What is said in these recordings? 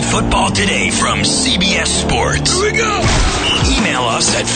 football today from CBS Sports. Here we go. Email us at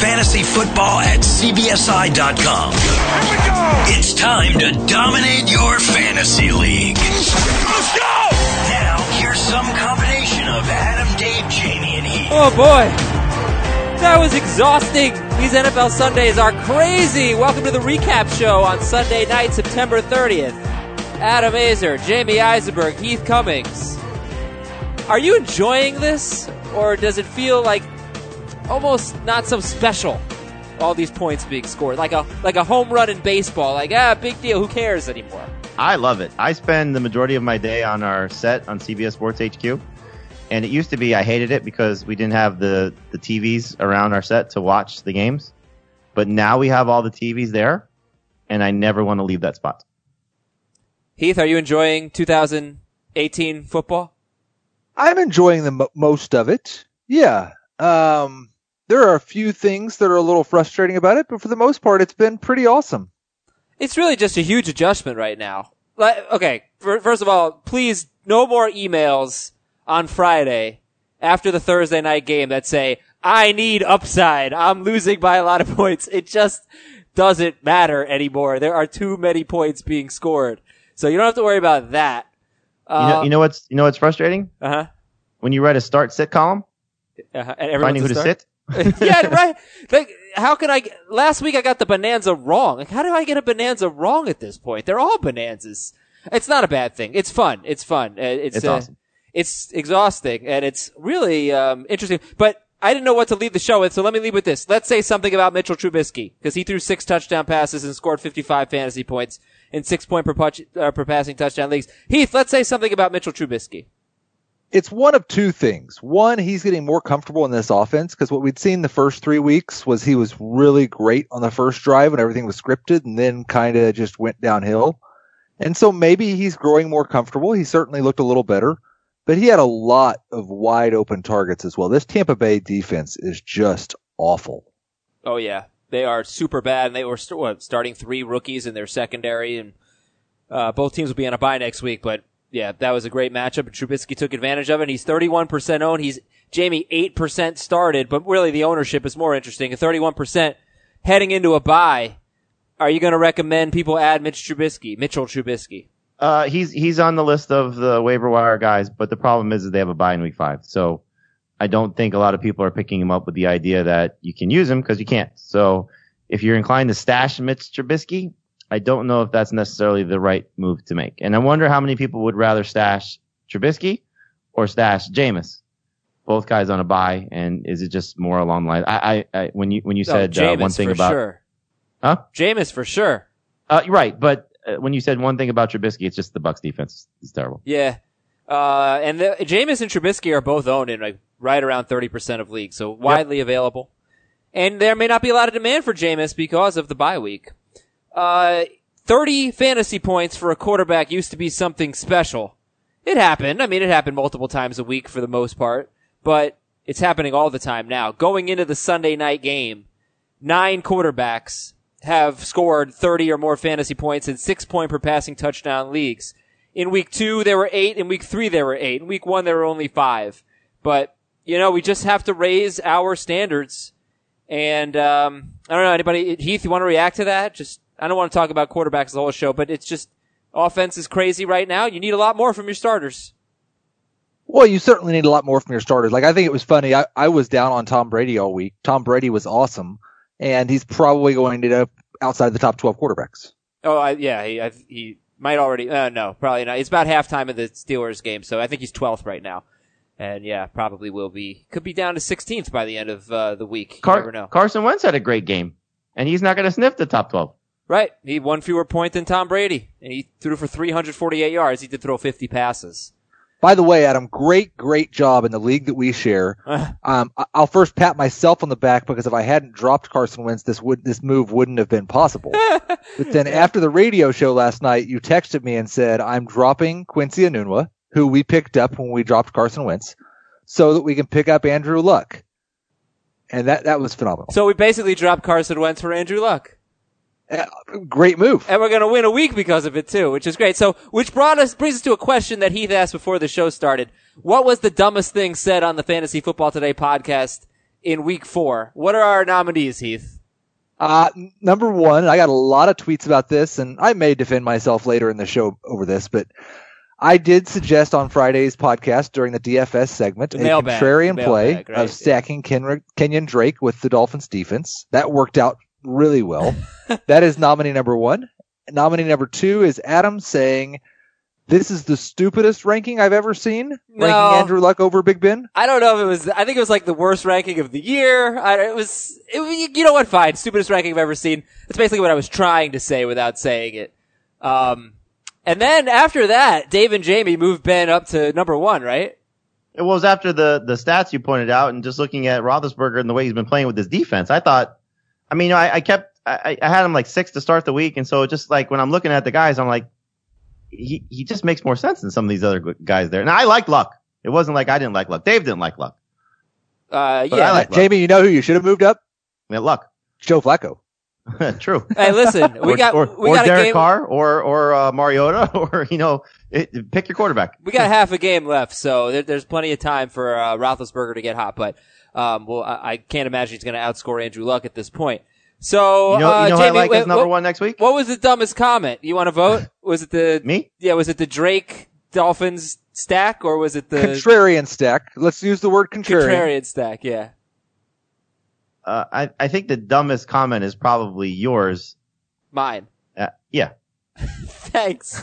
fantasyfootball@cbsi.com. Here we go. It's time to dominate your fantasy league. Let's go. Now, here's some combination of Adam, Dave, Jamie, and Heath. Oh boy, that was exhausting. These NFL Sundays are crazy. Welcome to the recap show on Sunday night, September 30th. Adam Azer, Jamie Eisenberg, Heath Cummings. Are you enjoying this, or does it feel like almost not so special? All these points being scored, like a home run in baseball. Like, big deal. Who cares anymore? I love it. I spend the majority of my day on our set on CBS Sports HQ. And it used to be I hated it because we didn't have the TVs around our set to watch the games. But now we have all the TVs there, and I never want to leave that spot. Heath, are you enjoying 2018 football? I'm enjoying most of it. Yeah. There are a few things that are a little frustrating about it, but for the most part, it's been pretty awesome. It's really just a huge adjustment right now. Okay, first of all, please, no more emails on Friday after the Thursday night game that say, I need upside. I'm losing by a lot of points. It just doesn't matter anymore. There are too many points being scored. So you don't have to worry about that. You know what's frustrating? Uh-huh. When you write a start-sit column, And finding who to sit. Yeah, right. Like, how can last week I got the bonanza wrong. Like, how do I get a bonanza wrong at this point? They're all bonanzas. It's not a bad thing. It's fun. It's fun. It's awesome. It's exhausting, and it's really interesting. But I didn't know what to lead the show with, so let me lead with this. Let's say something about Mitchell Trubisky, because he threw 6 touchdown passes and scored 55 fantasy points in 6-point per passing touchdown leagues. Heath, let's say something about Mitchell Trubisky. It's one of two things. One, he's getting more comfortable in this offense, because what we'd seen the first 3 weeks was he was really great on the first drive when everything was scripted, and then kind of just went downhill. And so maybe he's growing more comfortable. He certainly looked a little better. But he had a lot of wide open targets as well. This Tampa Bay defense is just awful. Oh, yeah. They are super bad, and they were starting 3 rookies in their secondary, and both teams will be on a bye next week. But, yeah, that was a great matchup, and Trubisky took advantage of it. He's 31% owned. He's, Jamie, 8% started, but really the ownership is more interesting. At 31% heading into a bye, are you going to recommend people add Mitchell Trubisky? He's on the list of the waiver wire guys, but the problem is that they have a bye in week 5. So I don't think a lot of people are picking him up with the idea that you can use him, because you can't. So if you're inclined to stash Mitch Trubisky, I don't know if that's necessarily the right move to make. And I wonder how many people would rather stash Trubisky or stash Jameis. Both guys on a bye, and is it just more along the line? When you said one thing about sure. Huh? Jameis for sure. Right, but when you said one thing about Trubisky, it's just the Bucs defense is terrible. Yeah. And Jameis and Trubisky are both owned in right around 30% of leagues, so widely available. And there may not be a lot of demand for Jameis because of the bye week. 30 fantasy points for a quarterback used to be something special. It happened. I mean, it happened multiple times a week for the most part, but it's happening all the time now. Going into the Sunday night game, 9 quarterbacks have scored 30 or more fantasy points in 6-point per passing touchdown leagues. In week 2, there were 8. In week 3, there were 8. In week 1, there were only 5. But, we just have to raise our standards. And, I don't know, anybody, Heath, you want to react to that? I don't want to talk about quarterbacks the whole show, but it's just, offense is crazy right now. You need a lot more from your starters. Well, you certainly need a lot more from your starters. I think it was funny. I was down on Tom Brady all week. Tom Brady was awesome. And he's probably going to end up outside the top 12 quarterbacks. Oh, he might already, no, probably not. It's about halftime of the Steelers game, so I think he's 12th right now. And yeah, probably could be down to 16th by the end of the week. You never know. Carson Wentz had a great game, and he's not going to sniff the top 12. Right. He had 1 fewer point than Tom Brady, and he threw for 348 yards. He did throw 50 passes. By the way, Adam, great job in the league that we share. I'll first pat myself on the back, because if I hadn't dropped Carson Wentz, this move wouldn't have been possible. But then after the radio show last night, you texted me and said, I'm dropping Quincy Enunwa, who we picked up when we dropped Carson Wentz, so that we can pick up Andrew Luck. And that was phenomenal. So we basically dropped Carson Wentz for Andrew Luck. Great move. And we're going to win a week because of it too, which is great. So, which brings us to a question that Heath asked before the show started. What was the dumbest thing said on the Fantasy Football Today podcast in week 4? What are our nominees, Heath? Number one, I got a lot of tweets about this, and I may defend myself later in the show over this, but I did suggest on Friday's podcast during the DFS segment a contrarian play of stacking Kenyon Drake with the Dolphins defense. That worked out really well. That is nominee number 1. Nominee number 2 is Adam saying, "This is the stupidest ranking I've ever seen." No. Ranking Andrew Luck over Big Ben. I don't know if it was. I think it was like the worst ranking of the year. You know what? Fine, stupidest ranking I've ever seen. That's basically what I was trying to say without saying it. And then after that, Dave and Jamie moved Ben up to number 1, right? It was after the stats you pointed out, and just looking at Roethlisberger and the way he's been playing with his defense. I thought, I had him like 6 to start the week, and so just like when I'm looking at the guys, I'm like, he just makes more sense than some of these other guys there. Now I like Luck. It wasn't like I didn't like Luck. Dave didn't like Luck. Yeah. I like Luck. Jamie, you know who you should have moved up? Yeah, Luck. Joe Flacco. True. Hey, listen, we got Derek a game. Carr or Mariota or pick your quarterback. We got half a game left, so there's plenty of time for Roethlisberger to get hot. But I can't imagine he's going to outscore Andrew Luck at this point. So you know Jamie, I like as number 1 next week. What was the dumbest comment? You want to vote? Was it the me? Yeah, was it the Drake Dolphins stack or was it the contrarian stack? Let's use the word contrarian stack. Yeah. I think the dumbest comment is probably yours. Mine. Yeah. Thanks.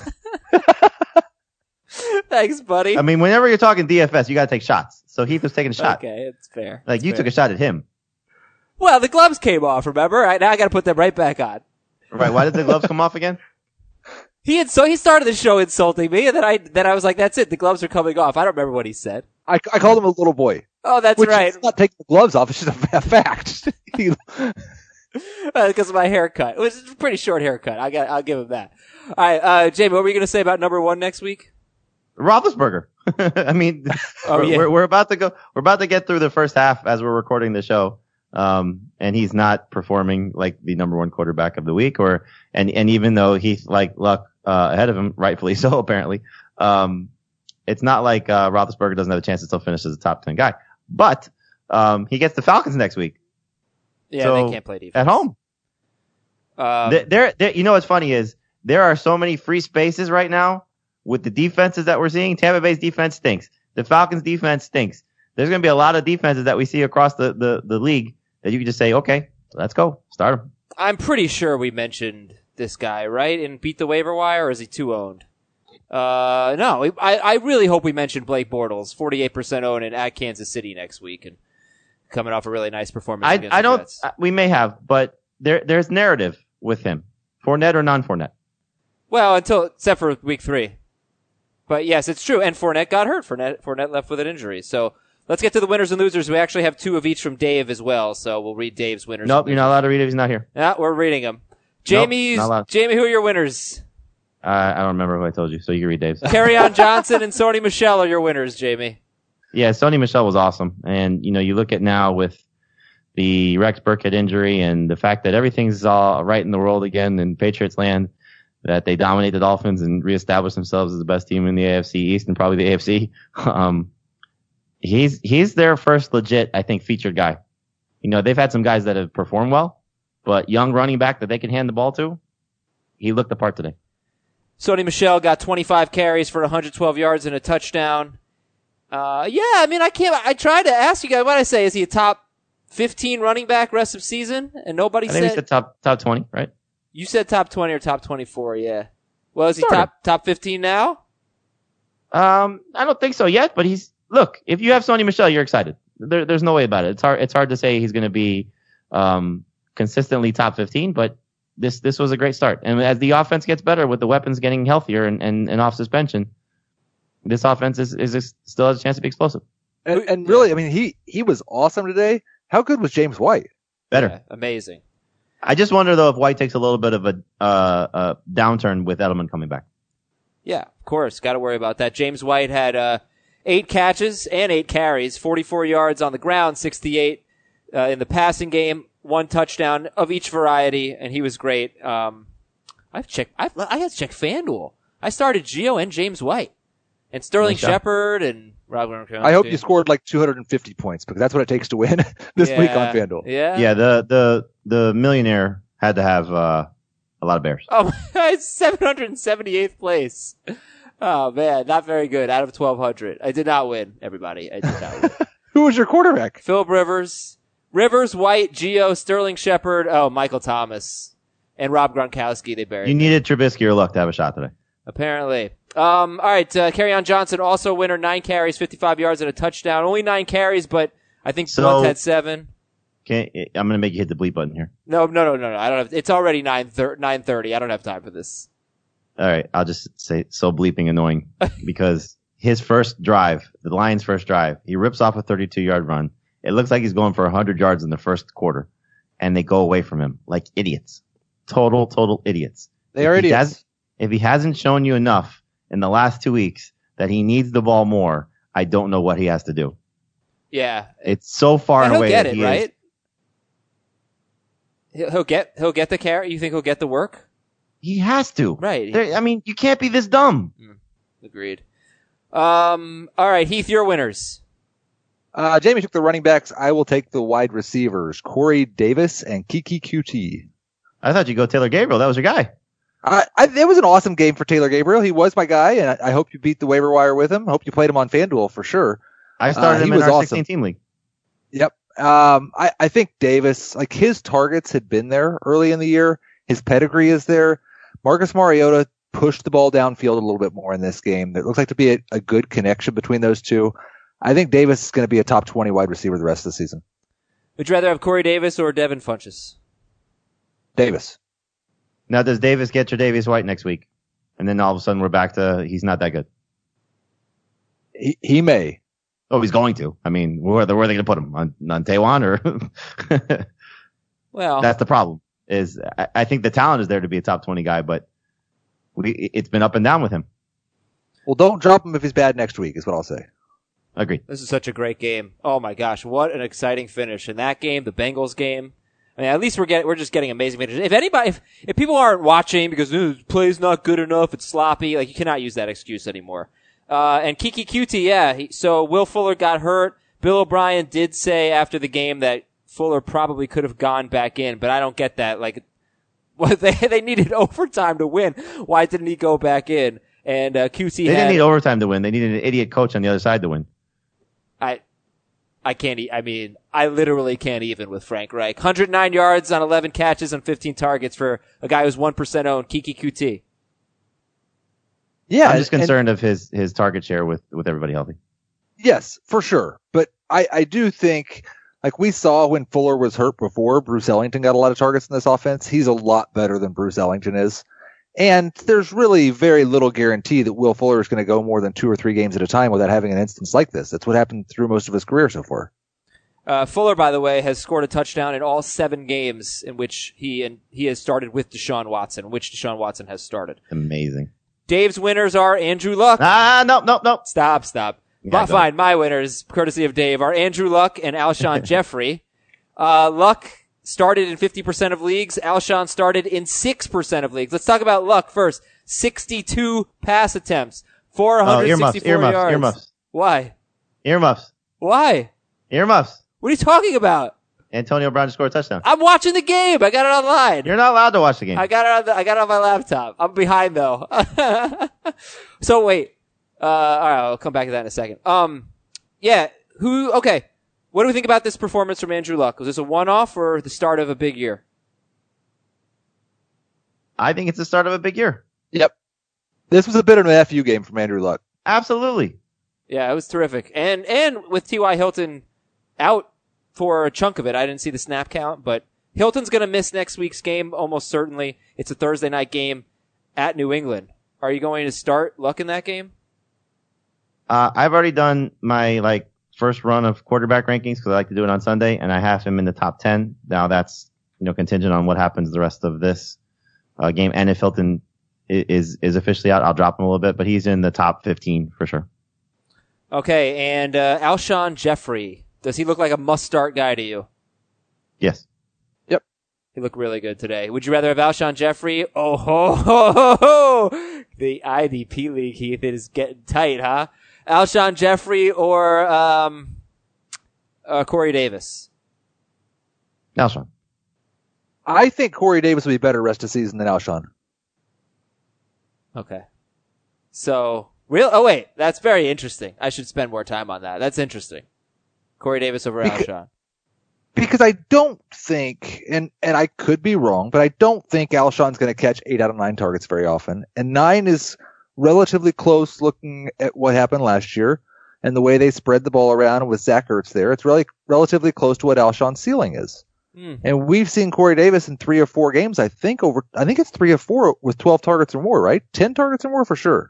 Thanks, buddy. I mean, whenever you're talking DFS, you got to take shots. So Heath was taking a shot. Okay, it's fair. Like you took a shot at him. Well, the gloves came off, remember? Now I got to put them right back on. Right. Why did the gloves come off again? He started the show insulting me, and then I was like, "That's it. The gloves are coming off." I don't remember what he said. I called him a little boy. Oh, that's right. It's not taking the gloves off. It's just a fact. Because of my haircut. It was a pretty short haircut. I'll give him that. All right, Jamie, what were you going to say about number 1 next week? Roethlisberger. I mean, we're about to go. We're about to get through the first half as we're recording the show. And he's not performing like the number 1 quarterback of the week, and even though he's like Luck ahead of him, rightfully so, apparently. It's not like Roethlisberger doesn't have a chance to still finish as a top 10 guy, but he gets the Falcons next week. Yeah, so, they can't play defense at home. You know what's funny is there are so many free spaces right now with the defenses that we're seeing. Tampa Bay's defense stinks. The Falcons' defense stinks. There's going to be a lot of defenses that we see across the league that you can just say, okay, let's go. Start him. I'm pretty sure we mentioned this guy, right? And Beat the Waiver Wire, or is he too owned? No, I really hope we mentioned Blake Bortles, 48% owned and at Kansas City next week and coming off a really nice performance against the Jets. We may have, but there's narrative with him. Fournette or non-Fournette? Well, except for week 3. But yes, it's true. And Fournette got hurt. Fournette left with an injury. So let's get to the winners and losers. We actually have 2 of each from Dave as well. So we'll read Dave's winners. Nope, you're not allowed to read it if he's not here. Yeah, we're reading them. Jamie, who are your winners? I don't remember who I told you, so you can read Dave's. Kerryon Johnson and Sony Michel are your winners, Jamie. Yeah, Sony Michel was awesome. And, you look at now with the Rex Burkhead injury and the fact that everything's all right in the world again in Patriots land, that they dominate the Dolphins and reestablish themselves as the best team in the AFC East and probably the AFC. He's their first legit, I think, featured guy. They've had some guys that have performed well, but young running back that they can hand the ball to, he looked the part today. Sony Michel got 25 carries for 112 yards and a touchdown. I tried to ask you guys what I say. Is he a top 15 running back rest of season? And nobody said. I think he said top 20, right? You said top 20 or top 24, yeah. Well, is he top 15 now? I don't think so yet, but look, if you have Sony Michel, you're excited. There's no way about it. It's hard to say he's going to be, consistently top 15, but this was a great start. And as the offense gets better with the weapons getting healthier and off suspension, this offense is still has a chance to be explosive. And really, I mean, he was awesome today. How good was James White? Better. Yeah, amazing. I just wonder though if White takes a little bit of a downturn with Edelman coming back. Yeah, of course. Got to worry about that. James White had 8 catches and 8 carries, 44 yards on the ground, 68 in the passing game. 1 touchdown of each variety, and he was great. I had to check FanDuel. I started Gio and James White, and Sterling Nice job. Shepard and Rob Gronkowski. I hope you scored like 250 points because that's what it takes to win this week on FanDuel. Yeah. Yeah, the millionaire had to have a lot of bears. Oh, it's 778th place. Oh man, not very good. Out of 1,200, I did not win. Everybody, I did not win. Who was your quarterback? Philip Rivers, White, Gio, Sterling Shepard, Michael Thomas, and Rob Gronkowski. They buried. You needed Trubisky or Luck to have a shot today. Apparently. All right, Kerryon Johnson, also winner, 9 carries, 55 yards and a touchdown. Only 9 carries, but I think Blunt had 7. I'm going to make you hit the bleep button here. No. I don't have. It's already 9:30. I don't have time for this. All right, I'll just say so bleeping annoying because his first drive, the Lions' first drive, he rips off a 32-yard run. It looks like he's going for 100 yards in the first quarter, and they go away from him like idiots. Total idiots. They are idiots. If he hasn't shown you enough in the last 2 weeks that he needs the ball more, I don't know what he has to do. Yeah, It's so far and and away he'll get that it he right. is. He'll get the carry. You think he'll get the work? He has to. Right. You can't be this dumb. Agreed. All right, Heath, your winners. Jamie took the running backs. I will take the wide receivers, Corey Davis and Kiki QT. I thought you'd go Taylor Gabriel. That was your guy. It was an awesome game for Taylor Gabriel. He was my guy, and I hope you beat the waiver wire with him. I hope you played him on FanDuel for sure. I started him in our 16-team league. Yep. I think Davis, like his targets had been there early in the year. His pedigree is there. Marcus Mariota pushed the ball downfield a little bit more in this game. It looks like to be a good connection between those two. I think Davis is going to be a top 20 wide receiver the rest of the season. Would you rather have Corey Davis or Devin Funchess? Davis. Now, does Davis get Tre'Davious White next week? And then all of a sudden we're back to he's not that good. He may. Oh, he's going to. I mean, where are they going to put him? On Taiwan or? Well, that's the problem. Is I think the talent is there to be a top 20 guy, but it's been up and down with him. Well, don't drop him if he's bad next week, is what I'll say. Agreed. This is such a great game. Oh my gosh, what an exciting finish in that game, the Bengals game. I mean, at least we're just getting amazing finishes. If people aren't watching because the play's not good enough, it's sloppy, like you cannot use that excuse anymore. And Kiki QT, yeah. So Will Fuller got hurt. Bill O'Brien did say after the game that Fuller probably could have gone back in, but I don't get that. Like, they needed overtime to win. Why didn't he go back in? And QT they didn't need overtime to win. They needed an idiot coach on the other side to win. I can't. I mean, I literally can't even with Frank Reich. 109 yards on 11 catches on 15 targets for a guy who's 1% owned. Kiki QT. Yeah, I'm just concerned of his target share with everybody healthy. Yes, for sure. But I do think, like we saw when Fuller was hurt before, Bruce Ellington got a lot of targets in this offense. He's a lot better than Bruce Ellington is. And there's really very little guarantee that Will Fuller is going to go more than 2 or 3 games at a time without having an instance like this. That's what happened through most of his career so far. Fuller, by the way, has scored a touchdown in all 7 games in which he has started with Deshaun Watson, which Deshaun Watson has started. Amazing. Dave's winners are Andrew Luck. Nope. Stop. Yeah, Fine. My winners, courtesy of Dave, are Andrew Luck and Alshon Jeffrey. Luck started in 50% of leagues. Alshon started in 6% of leagues. Let's talk about Luck first. 62 pass attempts, 464 yards. Earmuffs. Why? Earmuffs. Why? Earmuffs. What are you talking about? Antonio Brown just scored a touchdown. I'm watching the game. I got it online. You're not allowed to watch the game. I got it on my laptop. I'm behind though. So wait. All right, I'll come back to that in a second. Yeah. Okay. What do we think about this performance from Andrew Luck? Was this a one-off or the start of a big year? I think it's the start of a big year. Yep. This was a bit of an FU game from Andrew Luck. Absolutely. Yeah, it was terrific. And with T.Y. Hilton out for a chunk of it, I didn't see the snap count, but Hilton's going to miss next week's game almost certainly. It's a Thursday night game at New England. Are you going to start Luck in that game? I've already done my first run of quarterback rankings because I like to do it on Sunday, and I have him in the top 10. Now that's contingent on what happens the rest of this game, and if Hilton is officially out, I'll drop him a little bit, but he's in the top 15 for sure. Okay, and Alshon Jeffrey, does he look like a must-start guy to you? Yes. He looked really good today. Would you rather have Alshon Jeffrey? Oh, ho, ho, ho, ho. The IDP league, Heath, it is getting tight, huh? Alshon Jeffrey or Corey Davis? Alshon. I think Corey Davis will be better rest of season than Alshon. Okay. So, oh wait, that's very interesting. I should spend more time on that. That's interesting. Corey Davis over Alshon. Because I don't think, and I could be wrong, but I don't think Alshon's going to catch 8 out of 9 targets very often. And 9 is relatively close looking at what happened last year and the way they spread the ball around with Zach Ertz there. It's really relatively close to what Alshon's ceiling is. And we've seen Corey Davis in 3 or 4 games, I think it's 3 or 4 with 12 targets or more, right? 10 targets or more for sure.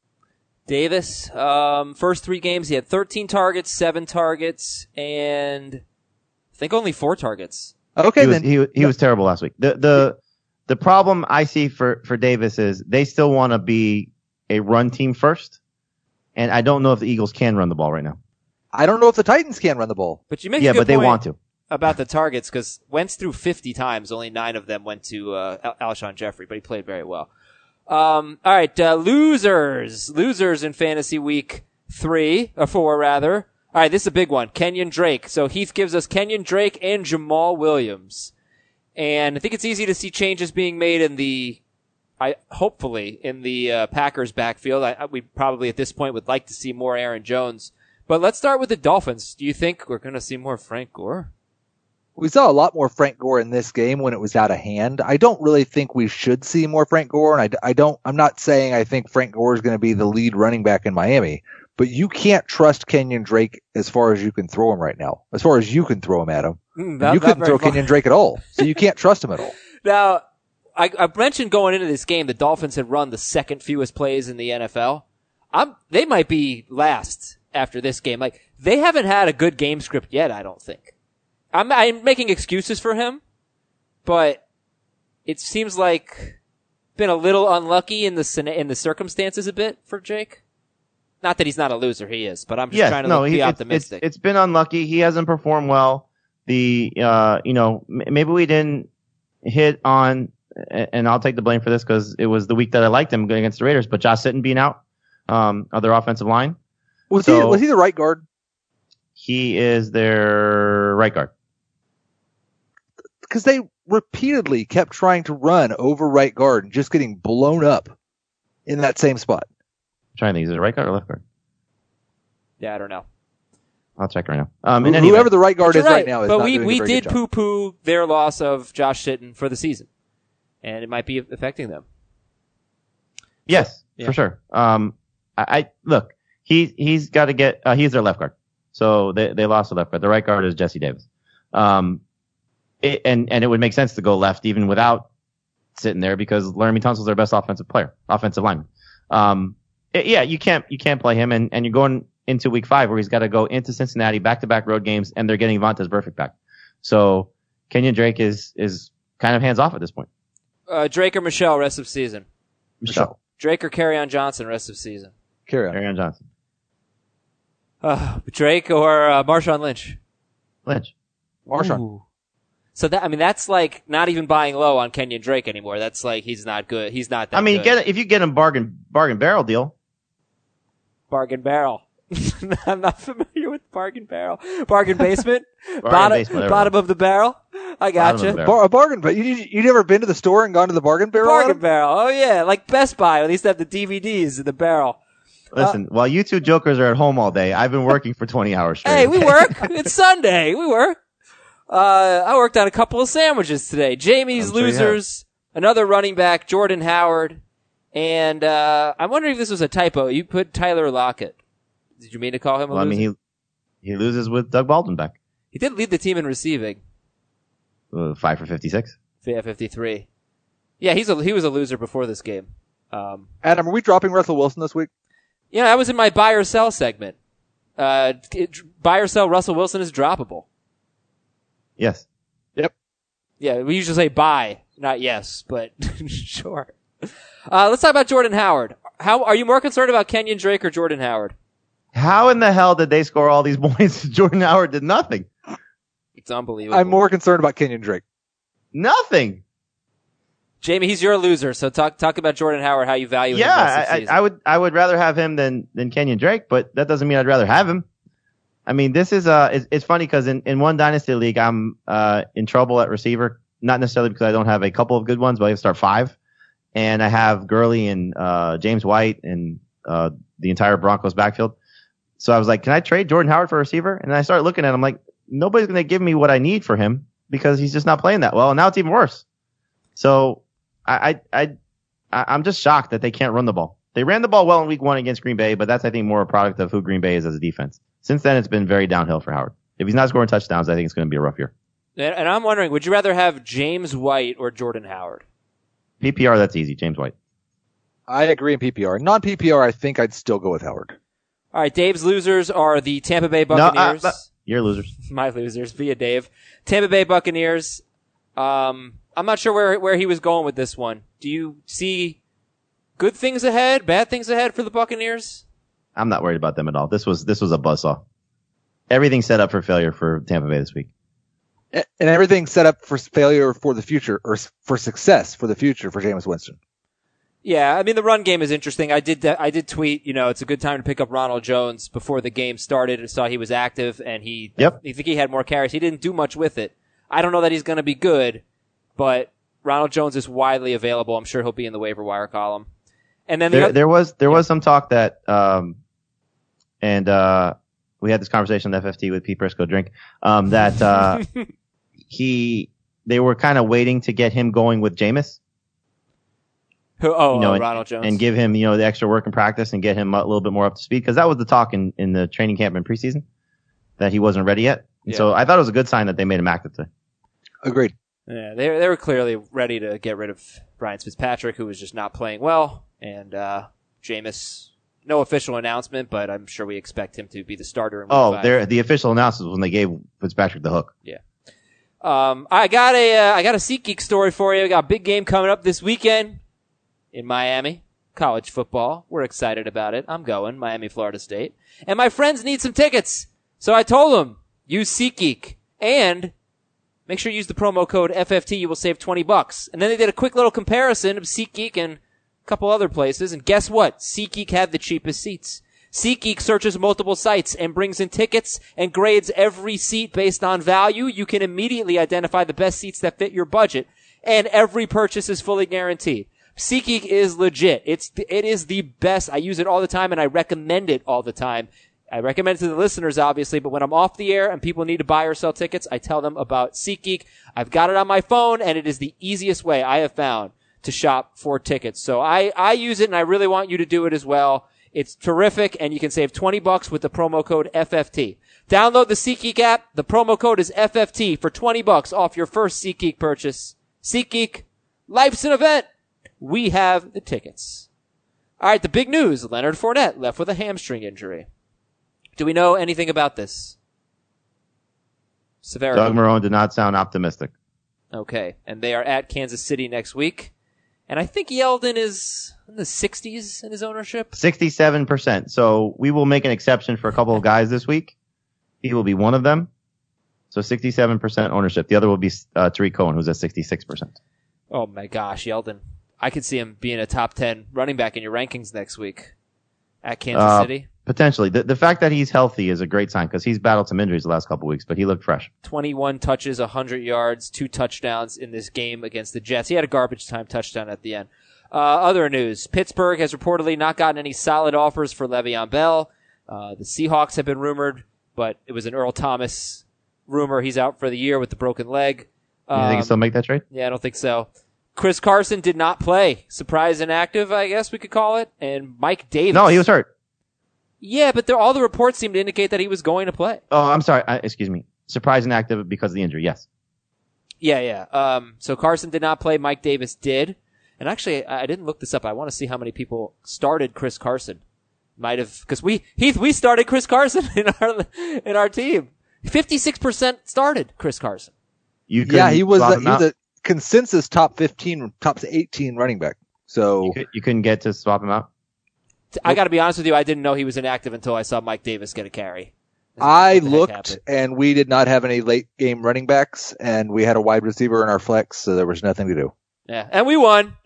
Davis, first 3 games, he had 13 targets, 7 targets, and I think only 4 targets. Okay, he was terrible last week. The problem I see for Davis is they still want to be a run team first, and I don't know if the Eagles can run the ball right now. I don't know if the Titans can run the ball. But you make a good but they point want to. About the targets, because Wentz threw 50 times, only 9 of them went to Alshon Jeffrey, but he played very well. All right, losers in fantasy week 3 or 4 rather. All right, this is a big one. Kenyon Drake. So Heath gives us Kenyon Drake and Jamal Williams, and I think it's easy to see changes being made in hopefully in the Packers backfield. We probably at this point would like to see more Aaron Jones, but let's start with the Dolphins. Do you think we're going to see more Frank Gore? We saw a lot more Frank Gore in this game when it was out of hand. I don't really think we should see more Frank Gore, and I'm not saying I think Frank Gore is going to be the lead running back in Miami, but you can't trust Kenyon Drake as far as you can throw him right now. As far as you can throw him at him. You couldn't throw Kenyon Drake at all, so you can't trust him at all. Now, I mentioned going into this game, the Dolphins had run the second fewest plays in the NFL. They might be last after this game. Like, they haven't had a good game script yet, I don't think. I'm making excuses for him, but it seems like been a little unlucky in the circumstances a bit for Jake. Not that he's not a loser, he is, but I'm just trying to be optimistic. It's been unlucky. He hasn't performed well. Maybe we didn't hit on, and I'll take the blame for this because it was the week that I liked him going against the Raiders, but Josh Sitton being out, of their offensive line. Was he the right guard? He is their right guard. Because they repeatedly kept trying to run over right guard and just getting blown up in that same spot. I'm trying to think, is it right guard or left guard? Yeah, I don't know. I'll check right now. Whoever the right guard is right now is but not doing a very we did good job. poo-poo their loss of Josh Sitton for the season, and it might be affecting them. Yes, for sure. Look, he's got to get. He's their left guard, so they lost the left guard. The right guard is Jesse Davis. It would make sense to go left even without sitting there because Laramie Tunsil's their best offensive lineman. You can't play him, and you're going into week 5 where he's got to go into Cincinnati, back-to-back road games, and they're getting Vontaze Burfict back. So Kenyon Drake is kind of hands off at this point. Drake or Michelle, rest of season? Michelle. Drake or Kerryon Johnson, rest of season? Kerryon Johnson. Drake or Marshawn Lynch? Lynch. Marshawn. Ooh. So that's like not even buying low on Kenyon Drake anymore. That's like he's not good. He's not that good. If you get him bargain barrel deal. Bargain barrel. I'm not familiar with bargain barrel. Bargain basement? Bottom of the barrel? I gotcha. A bargain, but you never been to the store and gone to the bargain barrel? Bargain barrel. Oh yeah, like Best Buy. They used to have the DVDs in the barrel. Listen, while you two jokers are at home all day, I've been working for 20 hours straight. Hey, we work. It's Sunday. We work. I worked on a couple of sandwiches today. Jamie's losers, another running back, Jordan Howard, and I'm wondering if this was a typo. You put Tyler Lockett. Did you mean to call him a loser? I mean, he loses with Doug Baldwin back. He did lead the team in receiving. 5 for 56. Yeah, 53. Yeah, he was a loser before this game. Adam, are we dropping Russell Wilson this week? Yeah, I was in my buy or sell segment. Buy or sell Russell Wilson is droppable. Yes. Yep. Yeah, we usually say buy, not yes, but sure. Let's talk about Jordan Howard. How are you more concerned about Kenyon Drake or Jordan Howard? How in the hell did they score all these points? Jordan Howard did nothing. It's unbelievable. I'm more concerned about Kenyon Drake. Nothing. Jamie, he's your loser. So talk about Jordan Howard, how you value him. Yeah, I would rather have him than Kenyon Drake, but that doesn't mean I'd rather have him. I mean, this is it's funny because in one dynasty league, I'm in trouble at receiver. Not necessarily because I don't have a couple of good ones, but I have to start 5. And I have Gurley and James White and the entire Broncos backfield. So I was like, can I trade Jordan Howard for a receiver? And I started looking at him like, nobody's going to give me what I need for him because he's just not playing that well. And now it's even worse. So I'm just shocked that they can't run the ball. They ran the ball well in week 1 against Green Bay, but that's, I think, more a product of who Green Bay is as a defense. Since then, it's been very downhill for Howard. If he's not scoring touchdowns, I think it's going to be a rough year. And I'm wondering, would you rather have James White or Jordan Howard? PPR, that's easy. James White. I agree in PPR. Non-PPR, I think I'd still go with Howard. All right, Dave's losers are the Tampa Bay Buccaneers. No, your losers. My losers, via Dave. Tampa Bay Buccaneers. I'm not sure where he was going with this one. Do you see good things ahead, bad things ahead for the Buccaneers? I'm not worried about them at all. This was a buzzsaw. Everything's set up for failure for Tampa Bay this week. And everything's set up for failure for the future, or for success for the future for Jameis Winston. Yeah, I mean, the run game is interesting. I did tweet, it's a good time to pick up Ronald Jones before the game started. I saw he was active, and I think he had more carries. He didn't do much with it. I don't know that he's going to be good, but Ronald Jones is widely available. I'm sure he'll be in the waiver wire column. And then there was some talk that, we had this conversation on FFT with Pete Prisco Drink, that they were kind of waiting to get him going with Jameis. Ronald Jones. And give him, the extra work and practice and get him a little bit more up to speed. Because that was the talk in the training camp and preseason, that he wasn't ready yet. And so I thought it was a good sign that they made him active today. Agreed. Yeah, they were clearly ready to get rid of Ryan Fitzpatrick, who was just not playing well. And Jameis, no official announcement, but I'm sure we expect him to be the starter in week 5. The official announcement was when they gave Fitzpatrick the hook. Yeah. I got a SeatGeek story for you. We got a big game coming up this weekend in Miami, college football. We're excited about it. I'm going, Miami, Florida State. And my friends need some tickets. So I told them, use SeatGeek. And make sure you use the promo code FFT. You will save $20. And then they did a quick little comparison of SeatGeek and a couple other places. And guess what? SeatGeek had the cheapest seats. SeatGeek searches multiple sites and brings in tickets and grades every seat based on value. You can immediately identify the best seats that fit your budget. And every purchase is fully guaranteed. SeatGeek is legit. It is the best. I use it all the time and I recommend it all the time. I recommend it to the listeners, obviously, but when I'm off the air and people need to buy or sell tickets, I tell them about SeatGeek. I've got it on my phone and it is the easiest way I have found to shop for tickets. So I use it and I really want you to do it as well. It's terrific and you can save $20 with the promo code FFT. Download the SeatGeek app. The promo code is FFT for $20 off your first SeatGeek purchase. SeatGeek, life's an event. We have the tickets. All right, the big news. Leonard Fournette left with a hamstring injury. Do we know anything about this? Severity. Doug Marrone did not sound optimistic. Okay, and they are at Kansas City next week. And I think Yeldon is in the 60s in his ownership. 67%. So we will make an exception for a couple of guys this week. He will be one of them. So 67% ownership. The other will be Tariq Cohen, who's at 66%. Oh my gosh, Yeldon. I could see him being a top 10 running back in your rankings next week at Kansas City. Potentially. The fact that he's healthy is a great sign because he's battled some injuries the last couple of weeks, but he looked fresh. 21 touches, 100 yards, 2 touchdowns in this game against the Jets. He had a garbage time touchdown at the end. Other news. Pittsburgh has reportedly not gotten any solid offers for Le'Veon Bell. The Seahawks have been rumored, but it was an Earl Thomas rumor. He's out for the year with the broken leg. You think he'll still make that trade? Yeah, I don't think so. Chris Carson did not play. Surprise inactive, I guess we could call it. And Mike Davis. No, he was hurt. Yeah, but all the reports seem to indicate that he was going to play. Oh, I'm sorry. Excuse me. Surprise inactive because of the injury, yes. Yeah. So Carson did not play. Mike Davis did. And actually, I didn't look this up. I want to see how many people started Chris Carson. Might have, because we started Chris Carson in our team. 56% started Chris Carson. He was a consensus top 15, top 18 running back. So you couldn't get to swap him out? I got to be honest with you. I didn't know he was inactive until I saw Mike Davis get a carry. I What the heck looked, happened? and we did not have any late game running backs, and we had a wide receiver in our flex, so there was nothing to do. Yeah, and we won.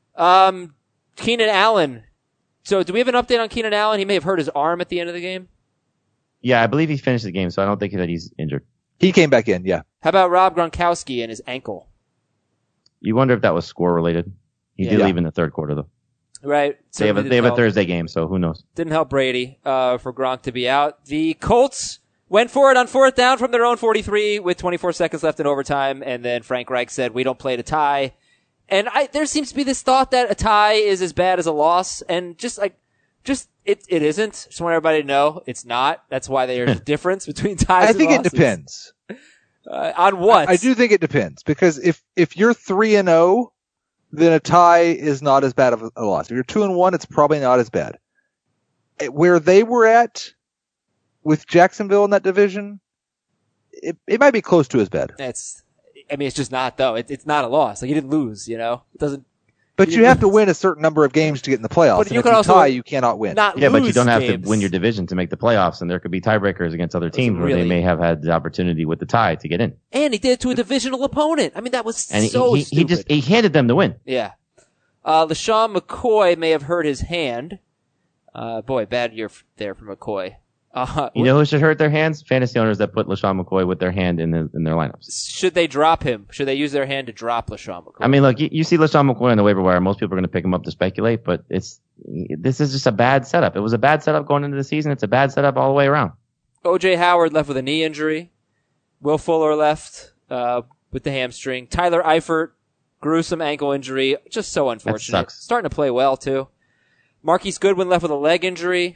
Keenan Allen. So do we have an update on Keenan Allen? He may have hurt his arm at the end of the game. Yeah, I believe he finished the game, so I don't think that he's injured. He came back in, yeah. How about Rob Gronkowski and his ankle? You wonder if that was score related. He did Yeah. leave in the third quarter though. Right. They have a Thursday game, so who knows? Didn't help Brady for Gronk to be out. The Colts went for it on fourth down from their own 43 with 24 seconds left in overtime, and then Frank Reich said, "We don't play to tie." And there seems to be this thought that a tie is as bad as a loss, and it isn't. Just want everybody to know it's not. That's why there's a difference between ties. I think and it depends. On what? I do think it depends, because if you're 3-0, then a tie is not as bad of a loss. If you're 2-1, it's probably not as bad. Where they were at with Jacksonville in that division, it might be close to as bad. It's just not though. It's not a loss. Like, you didn't lose. You know, it doesn't. But you have to win a certain number of games to get in the playoffs. But And you if can you also tie, you cannot win. Not Yeah, but you lose don't have games. to win your division to make the playoffs, and there could be tiebreakers against other teams where really- they may have had the opportunity with the tie to get in. And he did it to a divisional opponent. I mean, that was And so he stupid. he handed them the win. Yeah. LaShawn McCoy may have hurt his hand. Boy, bad year there for McCoy. You know who should hurt their hands? Fantasy owners that put LaShawn McCoy with their hand in their lineups. should they drop him? Should they use their hand to drop LaShawn McCoy? I mean, look, you see LaShawn McCoy on the waiver wire. Most people are going to pick him up to speculate, but this is just a bad setup. It was a bad setup going into the season. It's a bad setup all the way around. O.J. Howard left with a knee injury. Will Fuller left with the hamstring. Tyler Eifert, gruesome ankle injury. Just so unfortunate. That sucks. Starting to play well, too. Marquise Goodwin left with a leg injury.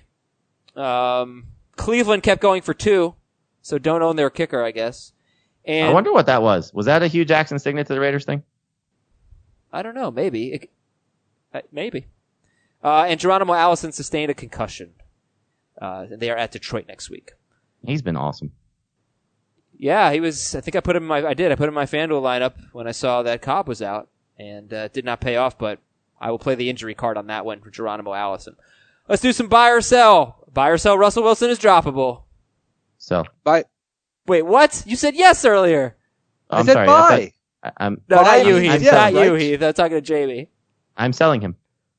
Cleveland kept going for 2, so don't own their kicker, I guess. And I wonder what that was. Was that a Hugh Jackson signet to the Raiders thing? I don't know. Maybe. Maybe. And Geronimo Allison sustained a concussion. They are at Detroit next week. He's been awesome. Yeah, he was. I think I put him in my. I did. I put him in my FanDuel lineup when I saw that Cobb was out, and did not pay off. But I will play the injury card on that one for Geronimo Allison. Let's do some buy or sell. Buy or sell. Russell Wilson is droppable. So Bye. Wait, what? You said yes earlier. I I'm said sorry. bye. I'm No, Buy not you, means Heath. yes, Not you, right? Heath. I'm talking to Jamie. I'm selling him.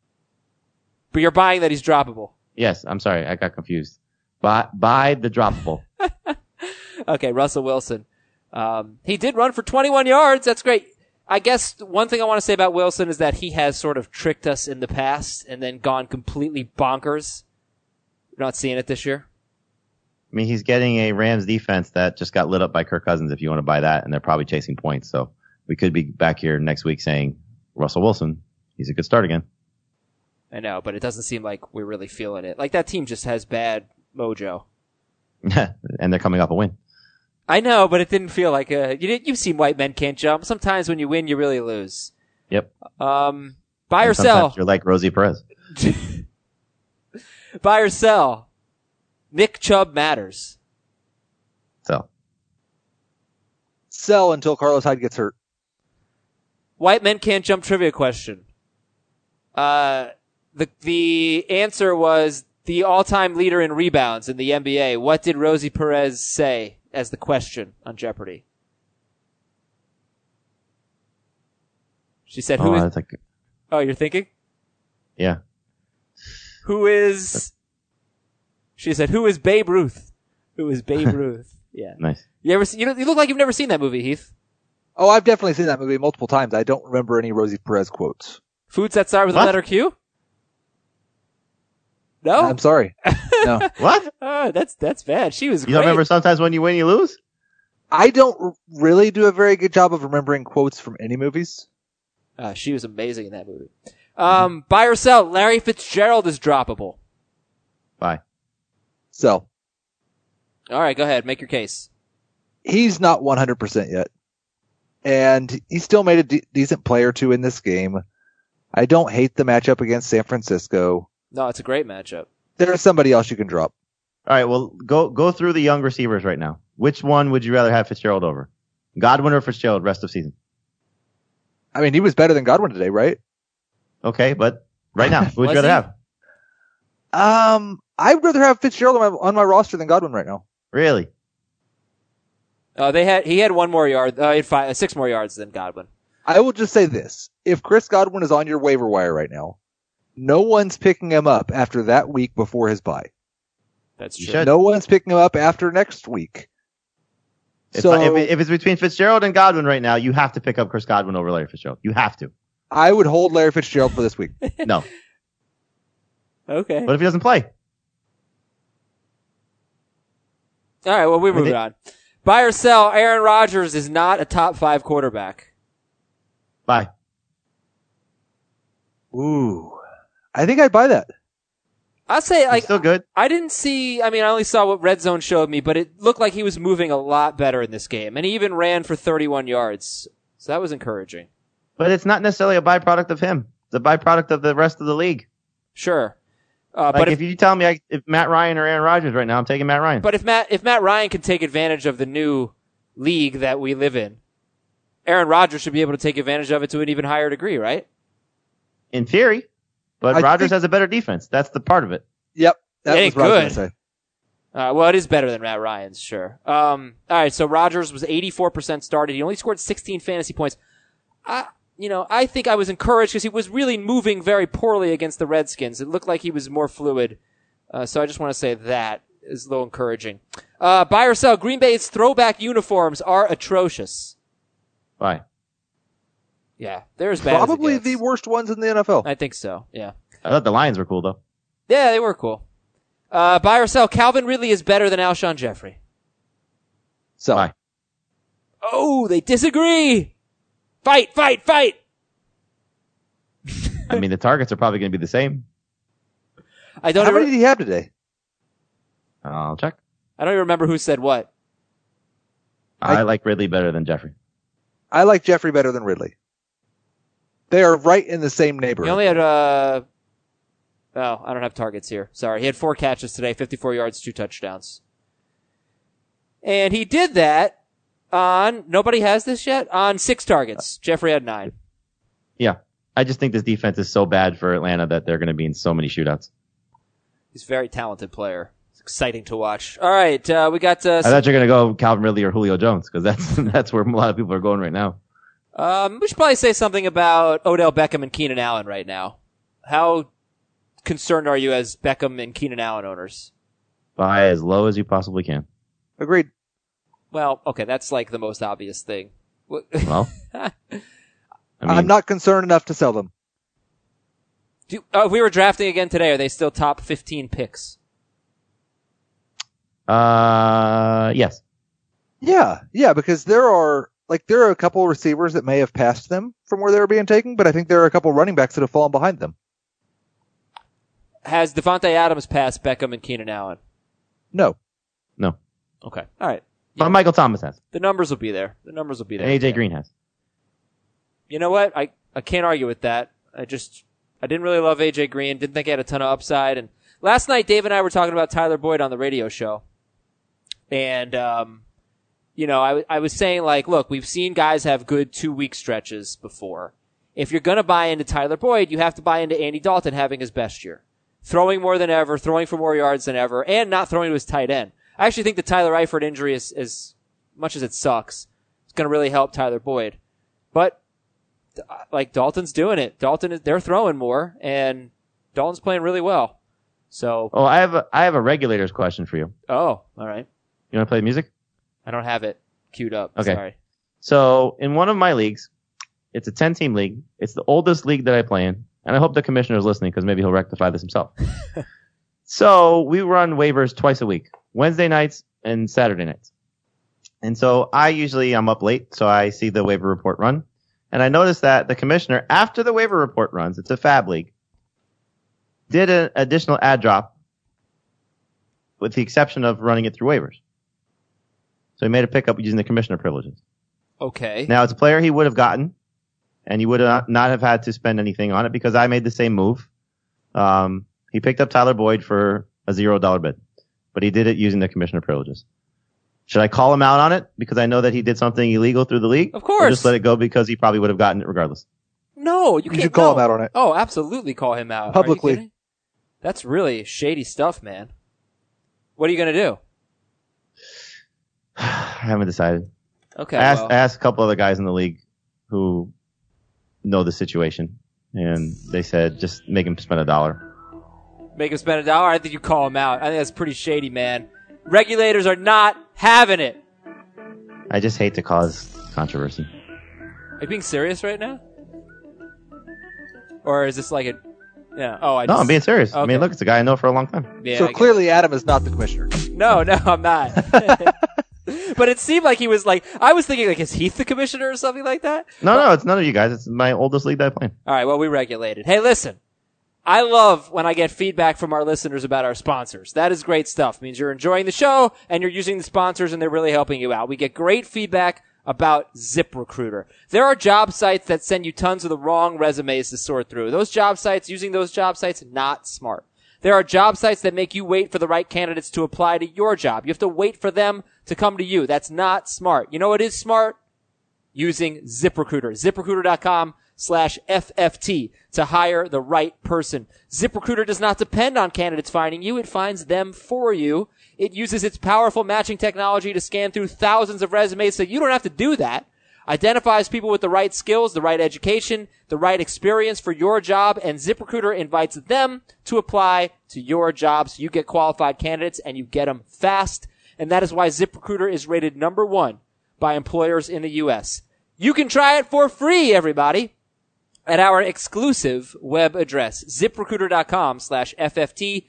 But you're buying that he's droppable. Yes, I'm sorry. I got confused. Buy the droppable. Okay, Russell Wilson. He did run for 21 yards. That's great. I guess one thing I want to say about Wilson is that he has sort of tricked us in the past and then gone completely bonkers. We're not seeing it this year. I mean, he's getting a Rams defense that just got lit up by Kirk Cousins, if you want to buy that, and they're probably chasing points. So we could be back here next week saying, Russell Wilson, he's a good start again. I know, but it doesn't seem like we're really feeling it. Like, that team just has bad mojo. And they're coming off a win. I know, but it didn't feel like you've seen White Men Can't Jump. Sometimes when you win, you really lose. Yep. Buy or And sometimes sell. You're like Rosie Perez. Buy or sell. Nick Chubb matters. So Sell until Carlos Hyde gets hurt. White Men Can't Jump trivia question. The answer was the all-time leader in rebounds in the NBA. What did Rosie Perez say as the question on Jeopardy? She said, "Who is?" that's like, Oh, you're thinking? yeah. Who is? She said, "Who is Babe Ruth?" Who is Babe Ruth? Yeah. Nice. You ever? You look like you've never seen that movie, Heath. Oh, I've definitely seen that movie multiple times. I don't remember any Rosie Perez quotes. Foods that start with the What? letter Q. No, I'm sorry. No. What? that's bad. She was You great. don't remember sometimes when you win, you lose? I don't really do a very good job of remembering quotes from any movies. She was amazing in that movie. Buy or sell. Larry Fitzgerald is droppable. Bye. So, All right, go ahead. Make your case. he's not 100% yet. And he still made a decent play or two in this game. I don't hate the matchup against San Francisco. No, it's a great matchup. There's somebody else you can drop. All right, well, go through the young receivers right now. Which one would you rather have Fitzgerald over? Godwin or Fitzgerald rest of season? I mean, he was better than Godwin today, right? Okay, but right now, who would you Was rather he? have? I'd rather have Fitzgerald on my roster than Godwin right now. Really? He had 1 more yard. He had 6 more yards than Godwin. I will just say this. If Chris Godwin is on your waiver wire right now, no one's picking him up after that week before his bye. That's You true. should. No one's picking him up after next week. If it's between Fitzgerald and Godwin right now, you have to pick up Chris Godwin over Larry Fitzgerald. You have to. I would hold Larry Fitzgerald for this week. No. Okay. What if he doesn't play? All right, well, we're moving on. Buy or sell, Aaron Rodgers is not a top 5 quarterback. Bye. Ooh. I think I'd buy that. I'll say, He's like, still good. I didn't see, I only saw what Red Zone showed me, but it looked like he was moving a lot better in this game. And he even ran for 31 yards. So that was encouraging. But it's not necessarily a byproduct of him. It's a byproduct of the rest of the league. Sure. But if you tell me if Matt Ryan or Aaron Rodgers right now, I'm taking Matt Ryan. But if Matt Ryan can take advantage of the new league that we live in, Aaron Rodgers should be able to take advantage of it to an even higher degree, right? In theory. But Rodgers has a better defense. That's the part of it. Yep. That It was ain't what I was good. going to say. Well, it is better than Matt Ryan's, sure. All right, so Rodgers was 84% started. He only scored 16 fantasy points. I think I was encouraged because he was really moving very poorly against the Redskins. It looked like he was more fluid. So I just want to say that is a little encouraging. Buy or sell, Green Bay's throwback uniforms are atrocious. Bye. Yeah, they're as bad as it Probably gets. the worst ones in the NFL. I think so, yeah. I thought the Lions were cool, though. Yeah, they were cool. Buy or sell, Calvin Ridley is better than Alshon Jeffrey. So, Bye. Oh, they disagree! Fight! I mean, the targets are probably going to be the same. I don't how many even, did he have today? I'll check. I don't even remember who said what. I like Ridley better than Jeffrey. I like Jeffrey better than Ridley. They are right in the same neighborhood. He only had, I don't have targets here. Sorry. He had 4 catches today, 54 yards, 2 touchdowns. And he did that on, nobody has this yet, on 6 targets. Jeffrey had 9. Yeah. I just think this defense is so bad for Atlanta that they're going to be in so many shootouts. He's a very talented player. It's exciting to watch. All right, we got, I thought you were going to go Calvin Ridley or Julio Jones because that's where a lot of people are going right now. we should probably say something about Odell Beckham and Keenan Allen right now. How concerned are you as Beckham and Keenan Allen owners? Buy as low as you possibly can. Agreed. Well, okay, that's like the most obvious thing. Well, I mean, I'm not concerned enough to sell them. If we were drafting again today, are they still top 15 picks? Yes. Yeah, because there are a couple receivers that may have passed them from where they were being taken, but I think there are a couple running backs that have fallen behind them. Has Devontae Adams passed Beckham and Keenan Allen? No. Okay. All right. But Michael Thomas has. The numbers will be there. And AJ Green has. You know what? I can't argue with that. I didn't really love AJ Green. Didn't think he had a ton of upside. And last night, Dave and I were talking about Tyler Boyd on the radio show. And, I was saying look, we've seen guys have good 2-week stretches before. If you're going to buy into Tyler Boyd, you have to buy into Andy Dalton having his best year. Throwing more than ever, throwing for more yards than ever, and not throwing to his tight end. I actually think the Tyler Eifert injury is, as much as it sucks, it's going to really help Tyler Boyd. But, Dalton's doing it. They're throwing more, and Dalton's playing really well. So. Oh, I have a regulators question for you. Oh, all right. You want to play the music? I don't have it queued up. Okay. Sorry. So, in one of my leagues, it's a 10-team league. It's the oldest league that I play in. And I hope the commissioner is listening because maybe he'll rectify this himself. So, we run waivers twice a week. Wednesday nights and Saturday nights. And so I'm up late, so I see the waiver report run. And I noticed that the commissioner, after the waiver report runs, it's a fab league, did an additional ad drop with the exception of running it through waivers. So he made a pickup using the commissioner privileges. Okay. Now it's a player he would have gotten, and he would not have had to spend anything on it because I made the same move. He picked up Tyler Boyd for a $0 bid, but he did it using the commissioner privileges. Should I call him out on it because I know that he did something illegal through the league? Of course. Or just let it go because he probably would have gotten it regardless? No, you can't. should call him out on it. Oh, absolutely call him out. Are you Publicly. kidding? That's really shady stuff, man. What are you going to do? haven't decided. Okay. I asked a couple other guys in the league who know the situation, and they said just make him spend $1. Make him spend $1? I think you call him out. I think that's pretty shady, man. Regulators are not having it. I just hate to cause controversy. Are you being serious right now? Or is this like a... Yeah. Oh, No, I'm being serious. Okay. I mean, look, it's a guy I know for a long time. Yeah, So clearly Adam is not the commissioner. No, I'm not. But it seemed like he was like... I was thinking, like, is Heath the commissioner or something like that? No, it's none of you guys. It's my oldest league that I play in. All right, well, we regulated. Hey, listen. I love when I get feedback from our listeners about our sponsors. That is great stuff. It means you're enjoying the show and you're using the sponsors and they're really helping you out. We get great feedback about ZipRecruiter. There are job sites that send you tons of the wrong resumes to sort through. Those job sites, using those job sites, not smart. There are job sites that make you wait for the right candidates to apply to your job. You have to wait for them to come to you. That's not smart. You know what is smart? Using ZipRecruiter. ZipRecruiter.com/FFT to hire the right person. ZipRecruiter does not depend on candidates finding you. It finds them for you. It uses its powerful matching technology to scan through thousands of resumes so you don't have to do that. Identifies people with the right skills, the right education, the right experience for your job, and ZipRecruiter invites them to apply to your job so you get qualified candidates and you get them fast. And that is why ZipRecruiter is rated #1 by employers in the U.S. You can try it for free, everybody, at our exclusive web address, ZipRecruiter.com/FFT,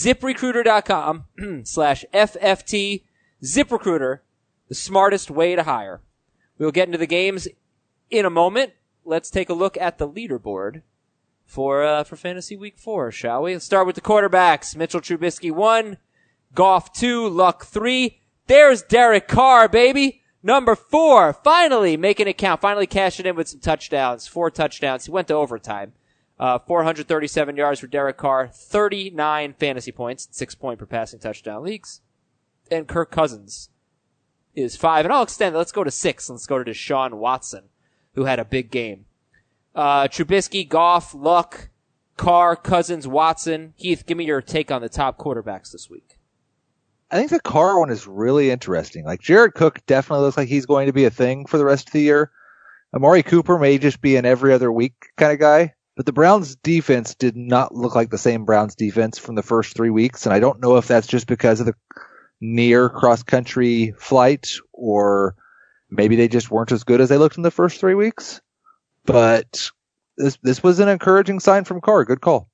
ZipRecruiter.com/FFT, ZipRecruiter, the smartest way to hire. We'll get into the games in a moment. Let's take a look at the leaderboard for Fantasy Week 4, shall we? Let's start with the quarterbacks. Mitchell Trubisky 1, Goff 2, Luck 3. There's Derek Carr, baby. Number 4, finally making it count, finally cashing in with some touchdowns, 4 touchdowns. He went to overtime. 437 yards for Derek Carr, 39 fantasy points, 6-point per passing touchdown leagues. And Kirk Cousins is 5. And I'll extend it. Let's go to 6. Let's go to Deshaun Watson, who had a big game. Trubisky, Goff, Luck, Carr, Cousins, Watson. Heath, give me your take on the top quarterbacks this week. I think the Carr one is really interesting. Like, Jared Cook definitely looks like he's going to be a thing for the rest of the year. Amari Cooper may just be an every other week kind of guy. But the Browns defense did not look like the same Browns defense from the first 3 weeks. And I don't know if that's just because of the near cross-country flight, or maybe they just weren't as good as they looked in the first 3 weeks. But this was an encouraging sign from Carr. Good call.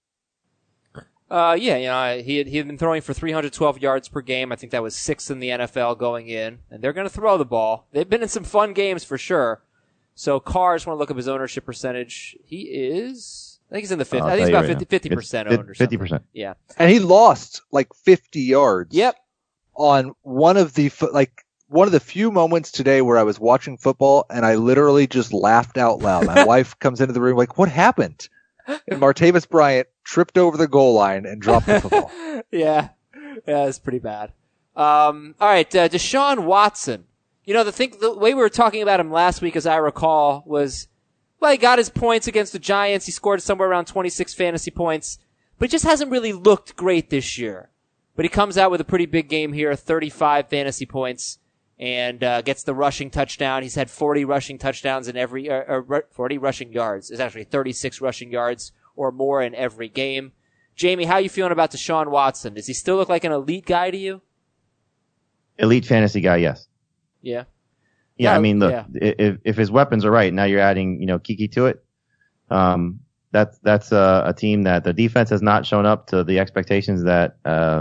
He had been throwing for 312 yards per game. I think that was 6th in the NFL going in. And they're going to throw the ball. They've been in some fun games for sure. So Carr, I just want to look up his ownership percentage. He is, I think he's in the 50. I think he's about 50% owned or something. 50%. Yeah. And he lost like 50 yards. Yep. On one of the few moments today where I was watching football and I literally just laughed out loud. My wife comes into the room like, what happened? And Martavis Bryant tripped over the goal line and dropped the football. Yeah, it's pretty bad. All right, Deshaun Watson. You know, the way we were talking about him last week, as I recall, was, well, he got his points against the Giants. He scored somewhere around 26 fantasy points, but he just hasn't really looked great this year. But he comes out with a pretty big game here, 35 fantasy points, and gets the rushing touchdown. He's had 40 rushing touchdowns in 40 rushing yards. It's actually 36 rushing yards or more in every game. Jamie, how are you feeling about Deshaun Watson? Does he still look like an elite guy to you? Elite fantasy guy, yes. Yeah. Yeah, I mean, look, if his weapons are right, now you're adding, Kiki to it. That's a team that the defense has not shown up to the expectations that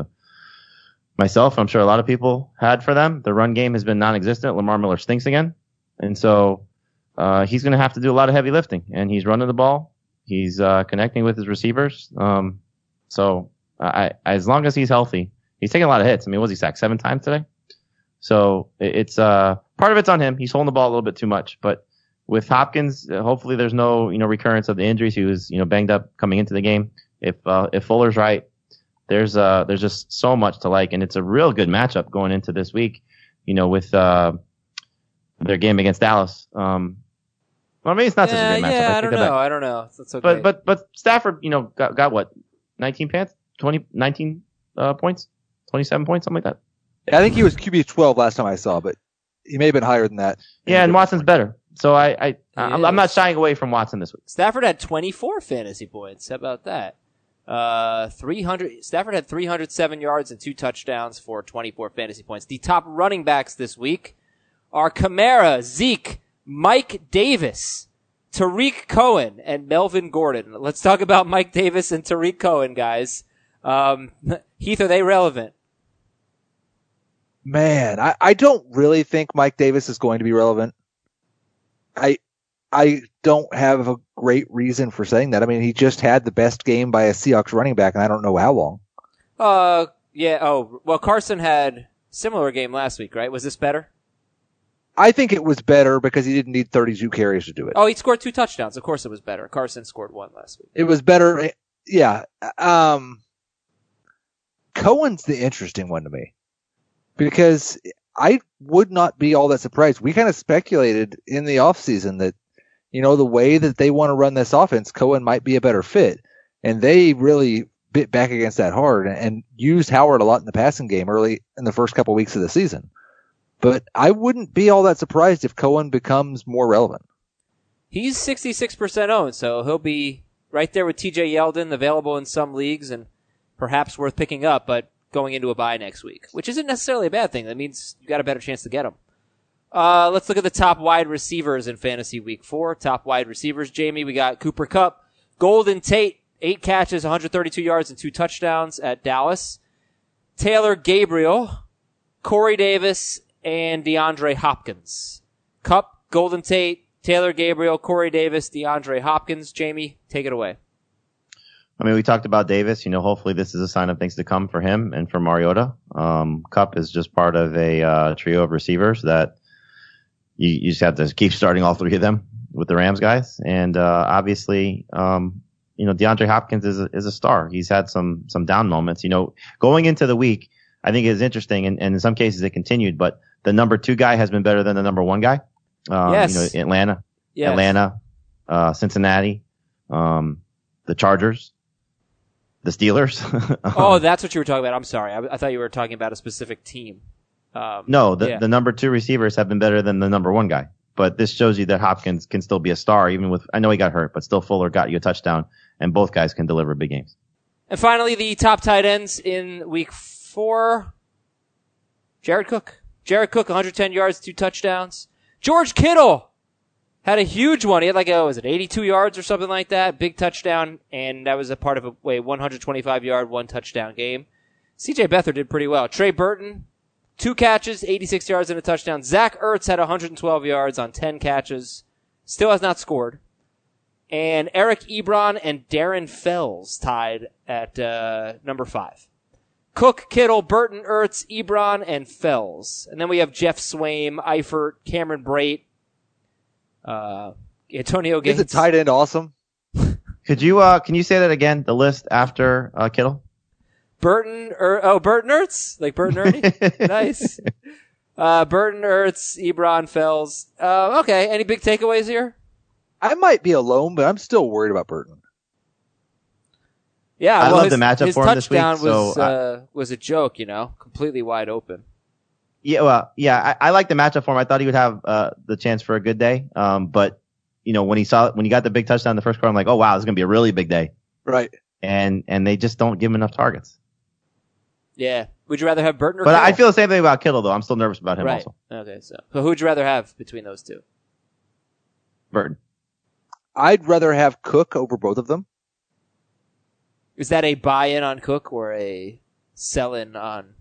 myself, I'm sure a lot of people had for them. The run game has been non-existent. Lamar Miller stinks again. And so he's going to have to do a lot of heavy lifting. And he's running the ball. He's connecting with his receivers. So as long as he's healthy, he's taking a lot of hits. I mean, was he sacked 7 times today? So it's part of it's on him. He's holding the ball a little bit too much. But with Hopkins, hopefully there's no recurrence of the injuries. He was banged up coming into the game. If Fuller's right, there's just so much to like, and it's a real good matchup going into this week. With their game against Dallas. Well, maybe it's not such a good matchup. Yeah, I don't know. That's okay. But Stafford, got what? 19 points? 27 points, something like that. I think he was QB 12 last time I saw, but He may have been higher than that. Yeah, and Watson's better. So I'm not shying away from Watson this week. Stafford had 24 fantasy points. How about that? Stafford had 307 yards and 2 touchdowns for 24 fantasy points. The top running backs this week are Kamara, Zeke, Mike Davis, Tariq Cohen, and Melvin Gordon. Let's talk about Mike Davis and Tariq Cohen, guys. Heath, are they relevant? Man, I don't really think Mike Davis is going to be relevant. I don't have a great reason for saying that. I mean, he just had the best game by a Seahawks running back, and I don't know how long. Yeah. Oh, well, Carson had similar game last week, right? Was this better? I think it was better because he didn't need 32 carries to do it. Oh, he scored 2 touchdowns. Of course it was better. Carson scored 1 last week. It was better. Yeah. Cohen's the interesting one to me because I would not be all that surprised. We kind of speculated in the offseason that, the way that they want to run this offense, Cohen might be a better fit. And they really bit back against that hard and used Howard a lot in the passing game early in the first couple weeks of the season. But I wouldn't be all that surprised if Cohen becomes more relevant. He's 66% owned, so he'll be right there with TJ Yeldon, available in some leagues and perhaps worth picking up, but going into a bye next week, which isn't necessarily a bad thing. That means you got a better chance to get him. Let's look at the top wide receivers in Fantasy Week 4. Top wide receivers, Jamie, we got Cooper Kupp, Golden Tate, 8 catches, 132 yards, and 2 touchdowns at Dallas. Taylor Gabriel, Corey Davis, and DeAndre Hopkins. Kupp, Golden Tate, Taylor Gabriel, Corey Davis, DeAndre Hopkins. Jamie, take it away. I mean, we talked about Davis. Hopefully this is a sign of things to come for him and for Mariota. Kupp is just part of a trio of receivers that you just have to keep starting all 3 of them with the Rams guys. And obviously, DeAndre Hopkins is a star. He's had some down moments. Going into the week, I think it's interesting, and in some cases it continued, but the number 2 guy has been better than the number 1 guy. Yes. Atlanta, Cincinnati, the Chargers, the Steelers. Oh, that's what you were talking about. I'm sorry. I thought you were talking about a specific team. No, the number 2 receivers have been better than the number 1 guy. But this shows you that Hopkins can still be a star, even with, I know he got hurt, but still Fuller got you a touchdown, and both guys can deliver big games. And finally, the top tight ends in week 4. Jared Cook, 110 yards, 2 touchdowns. George Kittle had a huge one. He had 82 yards or something like that. Big touchdown, and that was a part of a 125-yard, 1 touchdown game. CJ Beathard did pretty well. Trey Burton, 2 catches, 86 yards and a touchdown. Zach Ertz had 112 yards on 10 catches. Still has not scored. And Eric Ebron and Darren Fells tied at number 5. Cook, Kittle, Burton, Ertz, Ebron, and Fells. And then we have Jeff Swaim, Eifert, Cameron Brate, Antonio Gates. Is the tight end awesome? Can you say that again? The list after Kittle? Burton Ertz? Like Burton Ernie? Nice. Burton, Ertz, Ebron, Fells. Okay, any big takeaways here? I might be alone, but I'm still worried about Burton. Yeah, I love the matchup for him this week. His touchdown was a joke, completely wide open. Yeah, I like the matchup for him. I thought he would have the chance for a good day. But when he got the big touchdown in the first quarter, I'm like, oh wow, this is gonna be a really big day. Right. And they just don't give him enough targets. Yeah. Would you rather have Burton or But Kittle? I feel the same thing about Kittle though. I'm still nervous about him right. also. Okay, so who would you rather have between those 2? Burton. I'd rather have Cook over both of them. Is that a buy-in on Cook or a sell-in on?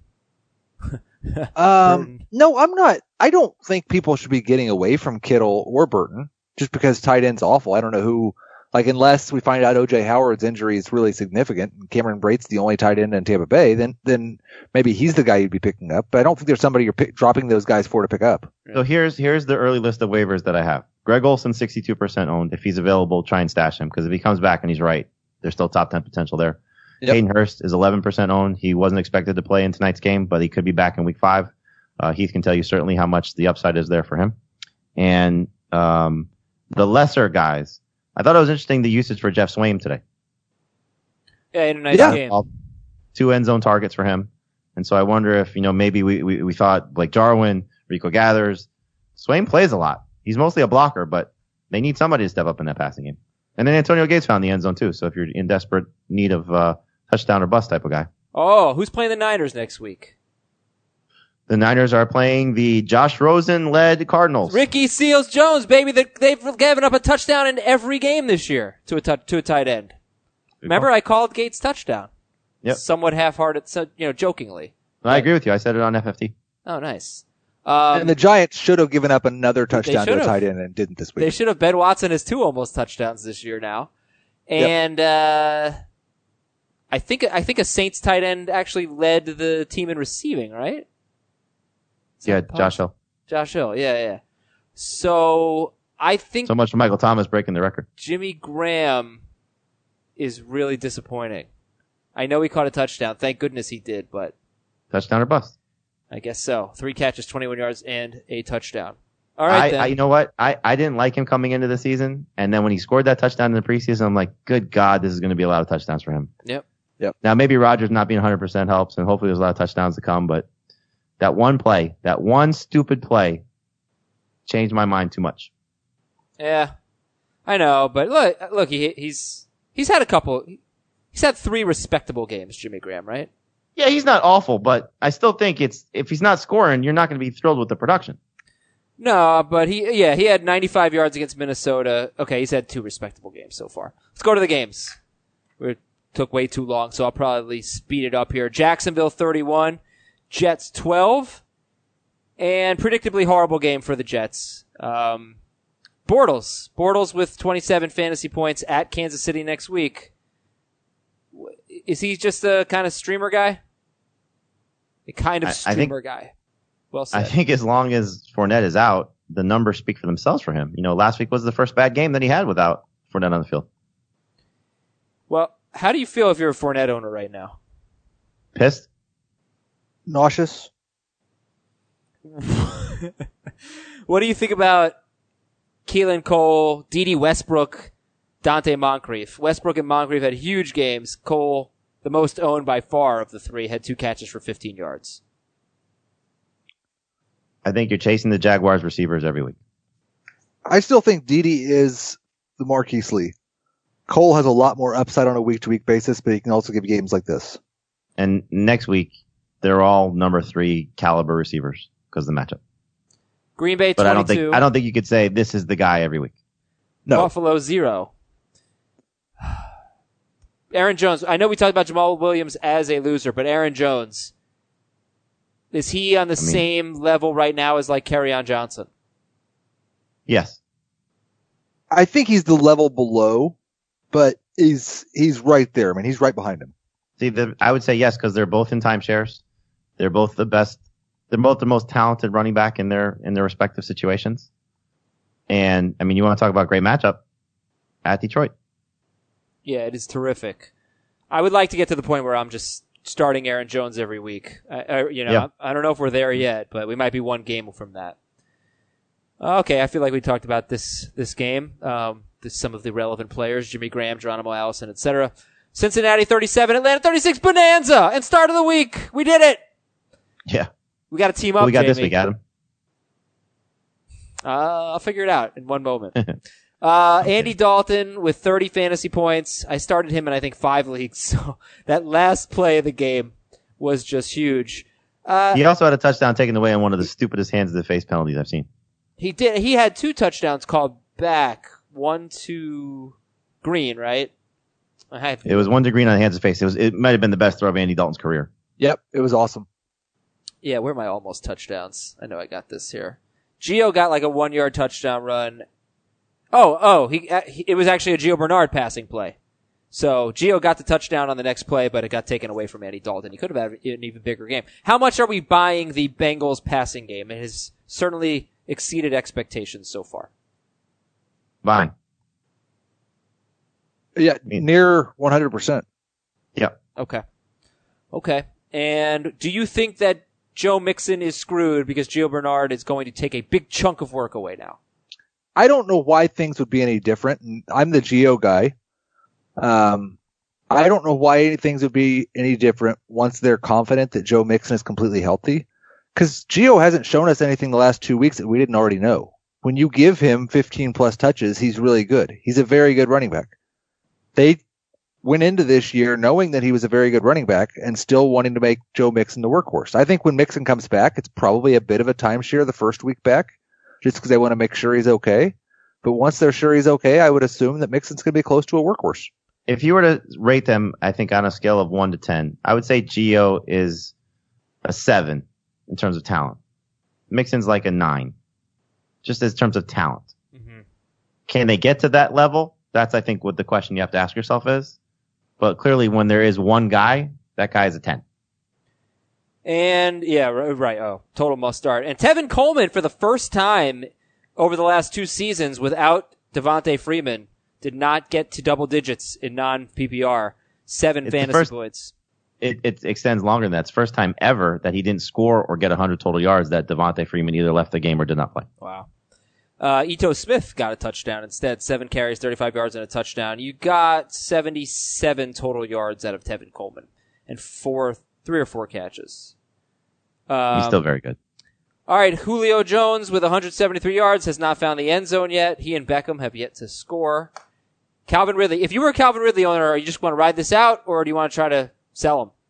No, I'm not. I don't think people should be getting away from Kittle or Burton just because tight end's awful. I don't know who, unless we find out OJ Howard's injury is really significant and Cameron Brate's the only tight end in Tampa Bay, then maybe he's the guy you'd be picking up. But I don't think there's somebody you're dropping those guys for to pick up. So here's the early list of waivers that I have. Greg Olsen, 62% owned. If he's available, try and stash him because if he comes back and he's right, there's still top 10 potential there. Yep. Hayden Hurst is 11% owned. He wasn't expected to play in tonight's game, but he could be back in week 5. Heath can tell you certainly how much the upside is there for him. And the lesser guys, I thought it was interesting the usage for Jeff Swaim today. Yeah, in a nice game. 2 end zone targets for him. And so I wonder if, maybe we thought Blake Jarwin, Rico gathers. Swain plays a lot. He's mostly a blocker, but they need somebody to step up in that passing game. And then Antonio Gates found the end zone too. So if you're in desperate need of touchdown or bust type of guy. Oh, who's playing the Niners next week? The Niners are playing the Josh Rosen-led Cardinals. Ricky Seals-Jones, baby. They've given up a touchdown in every game this year to a tight end. Remember, I called Gates touchdown. Yep. Somewhat half-hearted, jokingly. I agree with you. I said it on FFT. Oh, nice. And the Giants should have given up another touchdown to a tight end and didn't this week. They should have. Ben Watson has 2 almost touchdowns this year now. And, I think a Saints tight end actually led the team in receiving, right? Yeah, Josh Hill. Josh Hill, yeah. So, I think so much for Michael Thomas breaking the record. Jimmy Graham is really disappointing. I know he caught a touchdown. Thank goodness he did, but... Touchdown or bust? I guess so. 3 catches, 21 yards, and a touchdown. All right, then. You know what? I didn't like him coming into the season, and then when he scored that touchdown in the preseason, I'm like, good God, this is going to be a lot of touchdowns for him. Yep. Now, maybe Rodgers not being 100% helps, and hopefully there's a lot of touchdowns to come, but that one stupid play changed my mind too much. Yeah, I know, but look, he's had he's had 3 respectable games, Jimmy Graham, right? Yeah, he's not awful, but I still think if he's not scoring, you're not going to be thrilled with the production. No, but he had 95 yards against Minnesota. Okay, he's had 2 respectable games so far. Let's go to the games. It took way too long, so I'll probably speed it up here. Jacksonville 31, Jets 12, and predictably horrible game for the Jets. Bortles with 27 fantasy points at Kansas City next week. Is he just a kind of streamer guy? A kind of streamer guy. Well said. I think as long as Fournette is out, the numbers speak for themselves for him. Last week was the first bad game that he had without Fournette on the field. Well, how do you feel if you're a Fournette owner right now? Pissed? Nauseous? What do you think about Keelan Cole, Dede Westbrook, Dante Moncrief? Westbrook and Moncrief had huge games. Cole, the most owned by far of the 3, had 2 catches for 15 yards. I think you're chasing the Jaguars receivers every week. I still think Dede is the Marquise Lee. Cole has a lot more upside on a week-to-week basis, but he can also give games like this. And next week, they're all number 3 caliber receivers because of the matchup. Green Bay 22. But I don't think you could say this is the guy every week. No. Buffalo 0. Aaron Jones. I know we talked about Jamal Williams as a loser, but Aaron Jones, is he on the same level right now as like Kerryon Johnson? Yes. I think he's the level below, but he's right there. I mean, he's right behind him. See, I would say yes because they're both in timeshares. They're both the best. They're both the most talented running back in their respective situations. And I mean, you want to talk about great matchup at Detroit. Yeah, it is terrific. I would like to get to the point where I'm just starting Aaron Jones every week. I don't know if we're there yet, but we might be one game from that. Okay, I feel like we talked about this game. Some of the relevant players: Jimmy Graham, Geronimo Allison, etc. Cincinnati 37, Atlanta 36, bonanza, and start of the week. We did it. Yeah, we got to team up. What we got Jamie. this week, Adam? I'll figure it out in one moment. Andy Dalton with 30 fantasy points. I started him in, I think, 5 leagues. So that last play of the game was just huge. He also had a touchdown taken away on one of the stupidest hands of the face penalties I've seen. He did. He had 2 touchdowns called back. 1 to Green, right? It was 1 to Green on the hands of face. It might have been the best throw of Andy Dalton's career. Yep, it was awesome. Yeah, where are my almost touchdowns? I know I got this here. Gio got like a 1-yard touchdown run. It was actually a Gio Bernard passing play. So Gio got the touchdown on the next play, but it got taken away from Andy Dalton. He could have had an even bigger game. How much are we buying the Bengals passing game? It has certainly exceeded expectations so far. Buying. Yeah, near 100%. Yeah. Okay. And do you think that Joe Mixon is screwed because Gio Bernard is going to take a big chunk of work away now? I don't know why things would be any different. I'm the Gio guy. I don't know why things would be any different once they're confident that Joe Mixon is completely healthy. Because Gio hasn't shown us anything the last 2 weeks that we didn't already know. When you give him 15 plus touches, he's really good. He's a very good running back. They went into this year knowing that he was a very good running back and still wanting to make Joe Mixon the workhorse. I think when Mixon comes back, it's probably a bit of a timeshare the first week back, just because they want to make sure he's okay. But once they're sure he's okay, I would assume that Mixon's going to be close to a workhorse. If you were to rate them, I think on a scale of 1 to 10, I would say Gio is a 7 in terms of talent. Mixon's like a 9, just in terms of talent. Mm-hmm. Can they get to that level? That's, I think, what the question you have to ask yourself is. But clearly, when there is one guy, that guy is a 10. And, yeah, right. Oh, total must start. And Tevin Coleman, for the first time over the last 2 seasons without Devontae Freeman, did not get to double digits in non-PPR. 7 fantasy points. It extends longer than that. It's the first time ever that he didn't score or get 100 total yards that Devontae Freeman either left the game or did not play. Wow. Ito Smith got a touchdown instead. 7 carries, 35 yards, and a touchdown. You got 77 total yards out of Tevin Coleman and 3 or 4 catches. He's still very good. All right, Julio Jones with 173 yards has not found the end zone yet. He and Beckham have yet to score. Calvin Ridley. If you were a Calvin Ridley owner, you just want to ride this out, or do you want to try to sell him?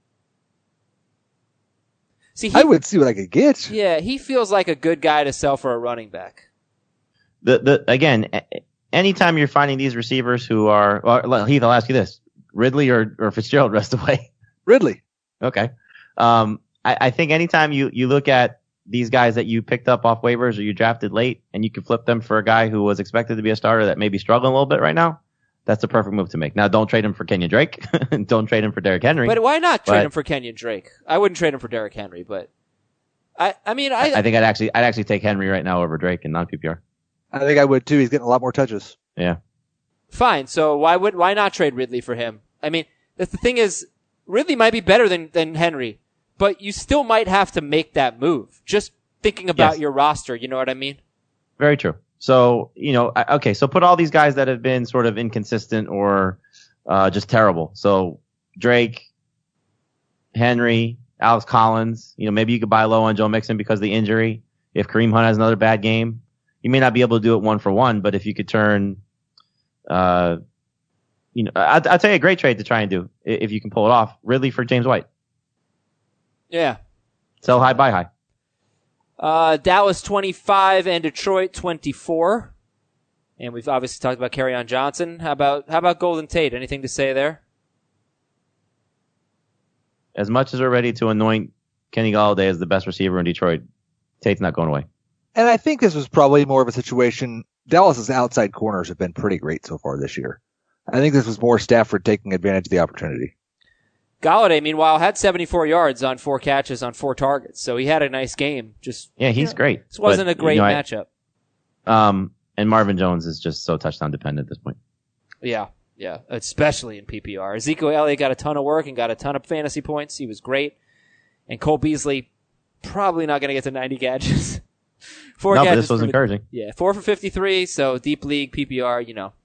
See, I would see what I could get. Yeah, he feels like a good guy to sell for a running back. Again, anytime you're finding these receivers who are, well, Heath, I'll ask you this: Ridley or Fitzgerald rest away? Ridley. Okay. I think anytime you look at these guys that you picked up off waivers or you drafted late and you can flip them for a guy who was expected to be a starter that may be struggling a little bit right now, that's the perfect move to make. Now, don't trade him for Kenyon Drake. Don't trade him for Derrick Henry. But why not trade him for Kenyon Drake? I wouldn't trade him for Derrick Henry, but I think I'd actually take Henry right now over Drake in non-PPR. I think I would too. He's getting a lot more touches. Yeah. Fine. So why not trade Ridley for him? I mean, the thing is, Ridley might be better than Henry, but you still might have to make that move. Just thinking about your roster, you know what I mean? Very true. So, okay, so put all these guys that have been sort of inconsistent or just terrible. So Drake, Henry, Alex Collins, maybe you could buy low on Joe Mixon because of the injury. If Kareem Hunt has another bad game, you may not be able to do it 1 for 1, but if you could turn, I'll tell you a great trade to try and do if you can pull it off. Ridley for James White. Yeah. Sell high, buy high. Dallas 25 and Detroit 24. And we've obviously talked about Kerryon Johnson. How about Golden Tate? Anything to say there? As much as we're ready to anoint Kenny Golladay as the best receiver in Detroit, Tate's not going away. And I think this was probably more of a situation. Dallas's outside corners have been pretty great so far this year. I think this was more Stafford taking advantage of the opportunity. Golladay, meanwhile, had 74 yards on 4 catches on 4 targets, so he had a nice game. He's great. This wasn't a great matchup. And Marvin Jones is just so touchdown dependent at this point. Yeah, especially in PPR. Ezekiel Elliott got a ton of work and got a ton of fantasy points. He was great. And Cole Beasley, probably not going to get to 90 catches. 4 catches. But this was encouraging. Yeah, 4 for 53, so deep league, PPR,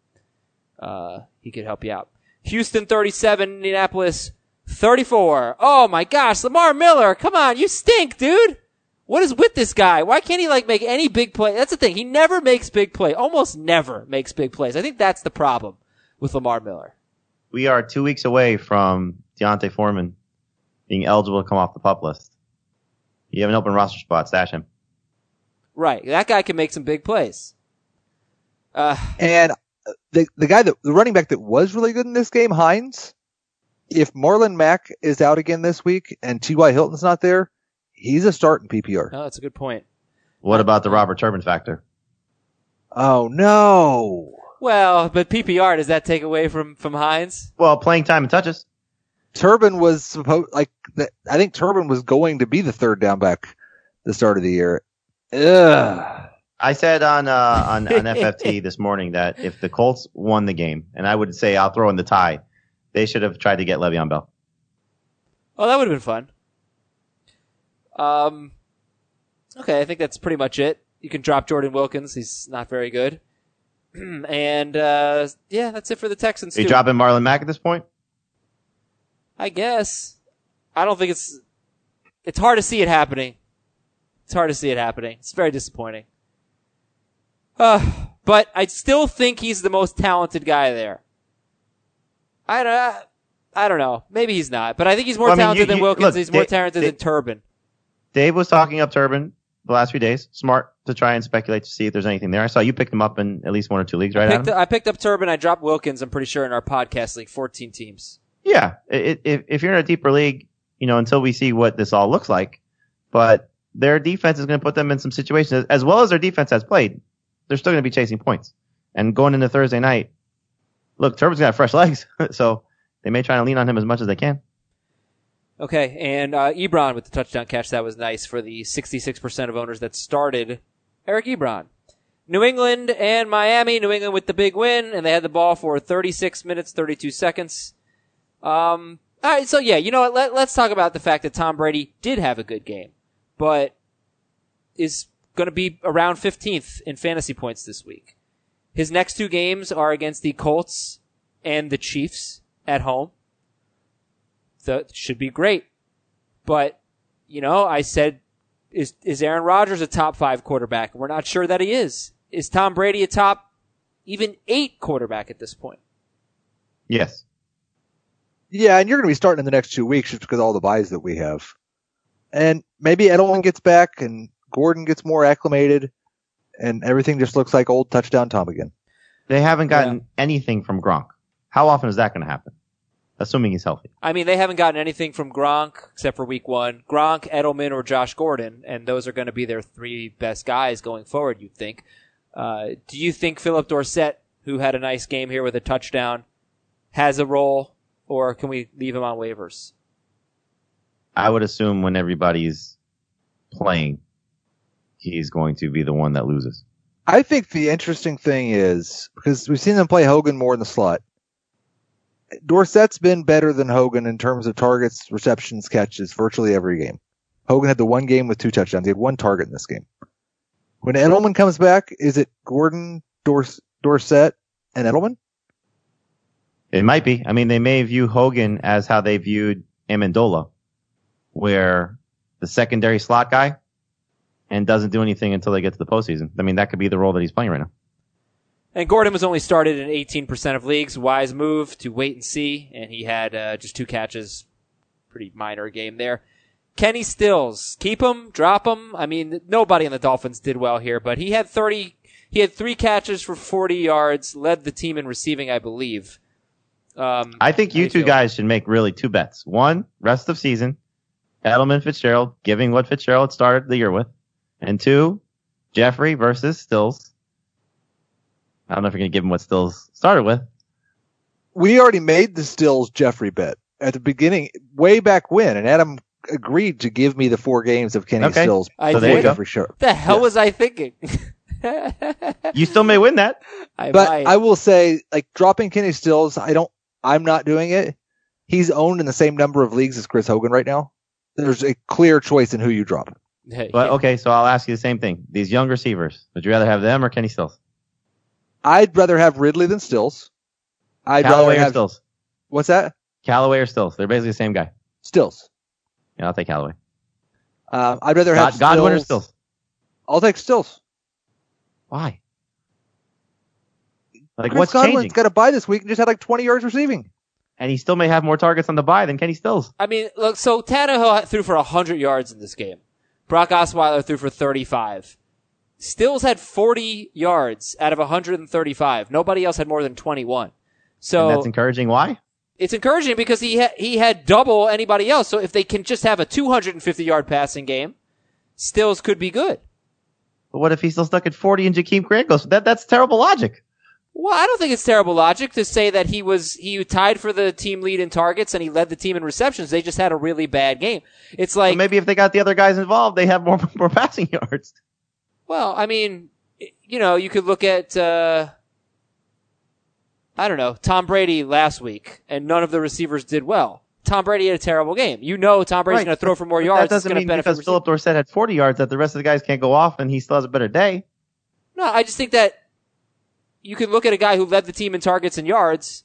he could help you out. Houston 37, Indianapolis 34. Oh my gosh, Lamar Miller, come on, you stink, dude. What is with this guy? Why can't he make any big play? That's the thing. He never makes big play. Almost never makes big plays. I think that's the problem with Lamar Miller. We are 2 weeks away from Deontay Foreman being eligible to come off the PUP list. You have an open roster spot, stash him. Right. That guy can make some big plays. And the running back that was really good in this game, Hines, if Marlon Mack is out again this week and T.Y. Hilton's not there, he's a start in PPR. Oh, that's a good point. What about the Robert Turbin factor? Oh, no. Well, but PPR, does that take away from Hines? Well, playing time and touches. Turbin was I think Turbin was going to be the third down back the start of the year. Ugh. I said on FFT this morning that if the Colts won the game, and I would say I'll throw in the tie, they should have tried to get Le'Veon Bell. Oh, that would have been fun. Okay, I think that's pretty much it. You can drop Jordan Wilkins. He's not very good. And, that's it for the Texans, Are you dropping Marlon Mack at this point? I guess. I don't think it's hard to see it happening. It's hard to see it happening. It's very disappointing. But I still think he's the most talented guy there. I don't know. Maybe he's not, but I think he's more talented than Wilkins. Look, he's more talented than Turbin. Dave was talking up Turbin the last few days. Smart to try and speculate to see if there's anything there. I saw you picked him up in at least 1 or 2 leagues, right? I picked up Turbin. I dropped Wilkins. I'm pretty sure in our podcast league, 14 teams. Yeah, if you're in a deeper league, until we see what this all looks like, but their defense is going to put them in some situations, as well as their defense has played. They're still going to be chasing points. And going into Thursday night, look, Turbin's got fresh legs, so they may try to lean on him as much as they can. Okay, and Ebron with the touchdown catch, that was nice for the 66% of owners that started Eric Ebron. New England and Miami. New England with the big win, and they had the ball for 36 minutes, 32 seconds. All right, so yeah, you know what? Let's talk about the fact that Tom Brady did have a good game, but is going to be around 15th in fantasy points this week. His next 2 games are against the Colts and the Chiefs at home. That should be great. But, I said, is Aaron Rodgers a top 5 quarterback? We're not sure that he is. Is Tom Brady a top even 8 quarterback at this point? Yes. Yeah, and you're going to be starting in the next 2 weeks just because of all the buys that we have. And maybe Edelman gets back and Gordon gets more acclimated and everything just looks like old touchdown Tom again. They haven't gotten anything from Gronk. How often is that going to happen? Assuming he's healthy. I mean, they haven't gotten anything from Gronk except for week 1. Gronk, Edelman, or Josh Gordon, and those are going to be their 3 best guys going forward, you'd think. Do you think Philip Dorsett, who had a nice game here with a touchdown, has a role, or can we leave him on waivers? I would assume when everybody's playing, he's going to be the one that loses. I think the interesting thing is, because we've seen them play Hogan more in the slot, Dorsett's been better than Hogan in terms of targets, receptions, catches, virtually every game. Hogan had the 1 game with 2 touchdowns. He had 1 target in this game. When Edelman comes back, is it Gordon, Dorsett, and Edelman? It might be. I mean, they may view Hogan as how they viewed Amendola, where the secondary slot guy and doesn't do anything until they get to the postseason. I mean, that could be the role that he's playing right now. And Gordon was only started in 18% of leagues. Wise move to wait and see, and he had just 2 catches. Pretty minor game there. Kenny Stills, keep him, drop him. I mean, nobody on the Dolphins did well here, but he had 3 catches for 40 yards, led the team in receiving, I believe. I think you 2 guys should make really 2 bets. 1, rest of season, Edelman, Fitzgerald, giving what Fitzgerald started the year with. And 2, Jeffrey versus Stills. I don't know if you're going to give him what Stills started with. We already made the Stills Jeffrey bet at the beginning, way back when, and Adam agreed to give me the 4 games of Kenny Stills. There you go. For sure. The hell was I thinking? You still may win that. I will say, dropping Kenny Stills, I'm not doing it. He's owned in the same number of leagues as Chris Hogan right now. There's a clear choice in who you drop. But okay, so I'll ask you the same thing. These young receivers, would you rather have them or Kenny Stills? I'd rather have Ridley than Stills. Callaway or Stills? What's that? Callaway or Stills? They're basically the same guy. Stills. Yeah, I'll take Callaway. I'd rather have Godwin or Stills? I'll take Stills. Why? Chris what's Godwin's changing? got a bye this week and just had 20 yards receiving. And he still may have more targets on the bye than Kenny Stills. I mean, look, so Tannehill threw for 100 yards in this game. Brock Osweiler threw for 35. Stills had 40 yards out of 135. Nobody else had more than 21. So and that's encouraging. Why? It's encouraging because he had double anybody else. So if they can just have a 250-yard passing game, Stills could be good. But what if he's still stuck at 40 and Jakeem Grant goes? That's terrible logic. Well, I don't think it's terrible logic to say that he tied for the team lead in targets and he led the team in receptions. They just had a really bad game. It's like, so maybe if they got the other guys involved, they have more passing yards. Well, I mean, you could look at, I don't know, Tom Brady last week, and none of the receivers did well. Tom Brady had a terrible game. Tom Brady's going to throw for more yards. That doesn't mean because Philip Dorsett had 40 yards that the rest of the guys can't go off and he still has a better day. No, I just think that you can look at a guy who led the team in targets and yards,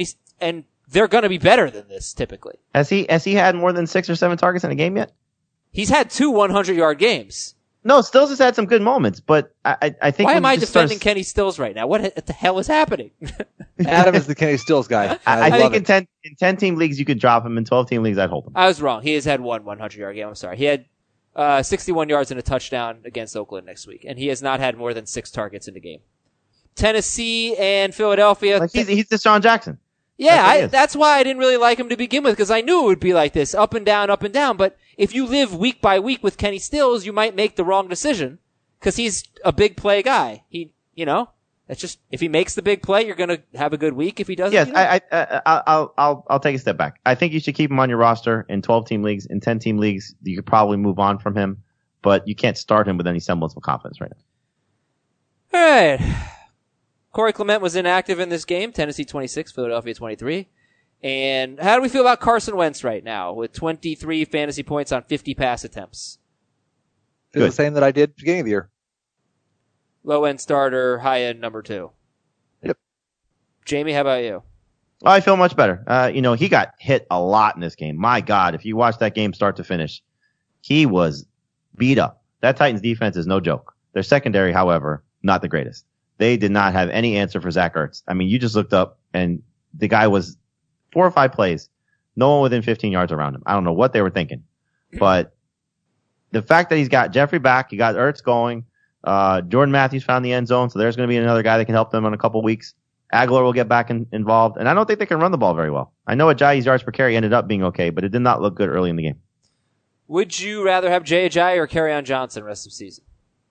and they're going to be better than this typically. Has he had more than 6 or 7 targets in a game yet? He's had 2 100-yard games. No, Stills has had some good moments, but I think. Why am I defending Kenny Stills right now? What the hell is happening? Adam is the Kenny Stills guy. I think in 10-team leagues you could drop him. In 12-team leagues, I'd hold him. I was wrong. He has had 1 100-yard game. I'm sorry. He had 61 yards and a touchdown against Oakland next week, and he has not had more than 6 targets in the game. Tennessee and Philadelphia. Like he's Deshaun Jackson. Yeah, that's why I didn't really like him to begin with, because I knew it would be like this, up and down, up and down. But if you live week by week with Kenny Stills, you might make the wrong decision, because he's a big play guy. That's just, if he makes the big play, you're gonna have a good week. If he doesn't, yes, I'll take a step back. I think you should keep him on your roster in 12-team leagues. In 10-team leagues, you could probably move on from him, but you can't start him with any semblance of confidence right now. All right. Corey Clement was inactive in this game. Tennessee 26, Philadelphia 23. And how do we feel about Carson Wentz right now with 23 fantasy points on 50 pass attempts? Feel the same that I did at the beginning of the year. Low-end starter, high-end number 2. Yep. Jamie, how about you? Oh, I feel much better. He got hit a lot in this game. My God, if you watch that game start to finish, he was beat up. That Titans defense is no joke. Their secondary, however, not the greatest. They did not have any answer for Zach Ertz. I mean, you just looked up and the guy was 4 or 5 plays, no one within 15 yards around him. I don't know what they were thinking, but the fact that he's got Jeffrey back, he got Ertz going, Jordan Matthews found the end zone, so there's going to be another guy that can help them in a couple weeks. Aguilar will get back involved, and I don't think they can run the ball very well. I know Ajayi's yards per carry ended up being okay, but it did not look good early in the game. Would you rather have Jay Ajayi or Kerryon Johnson rest of the season?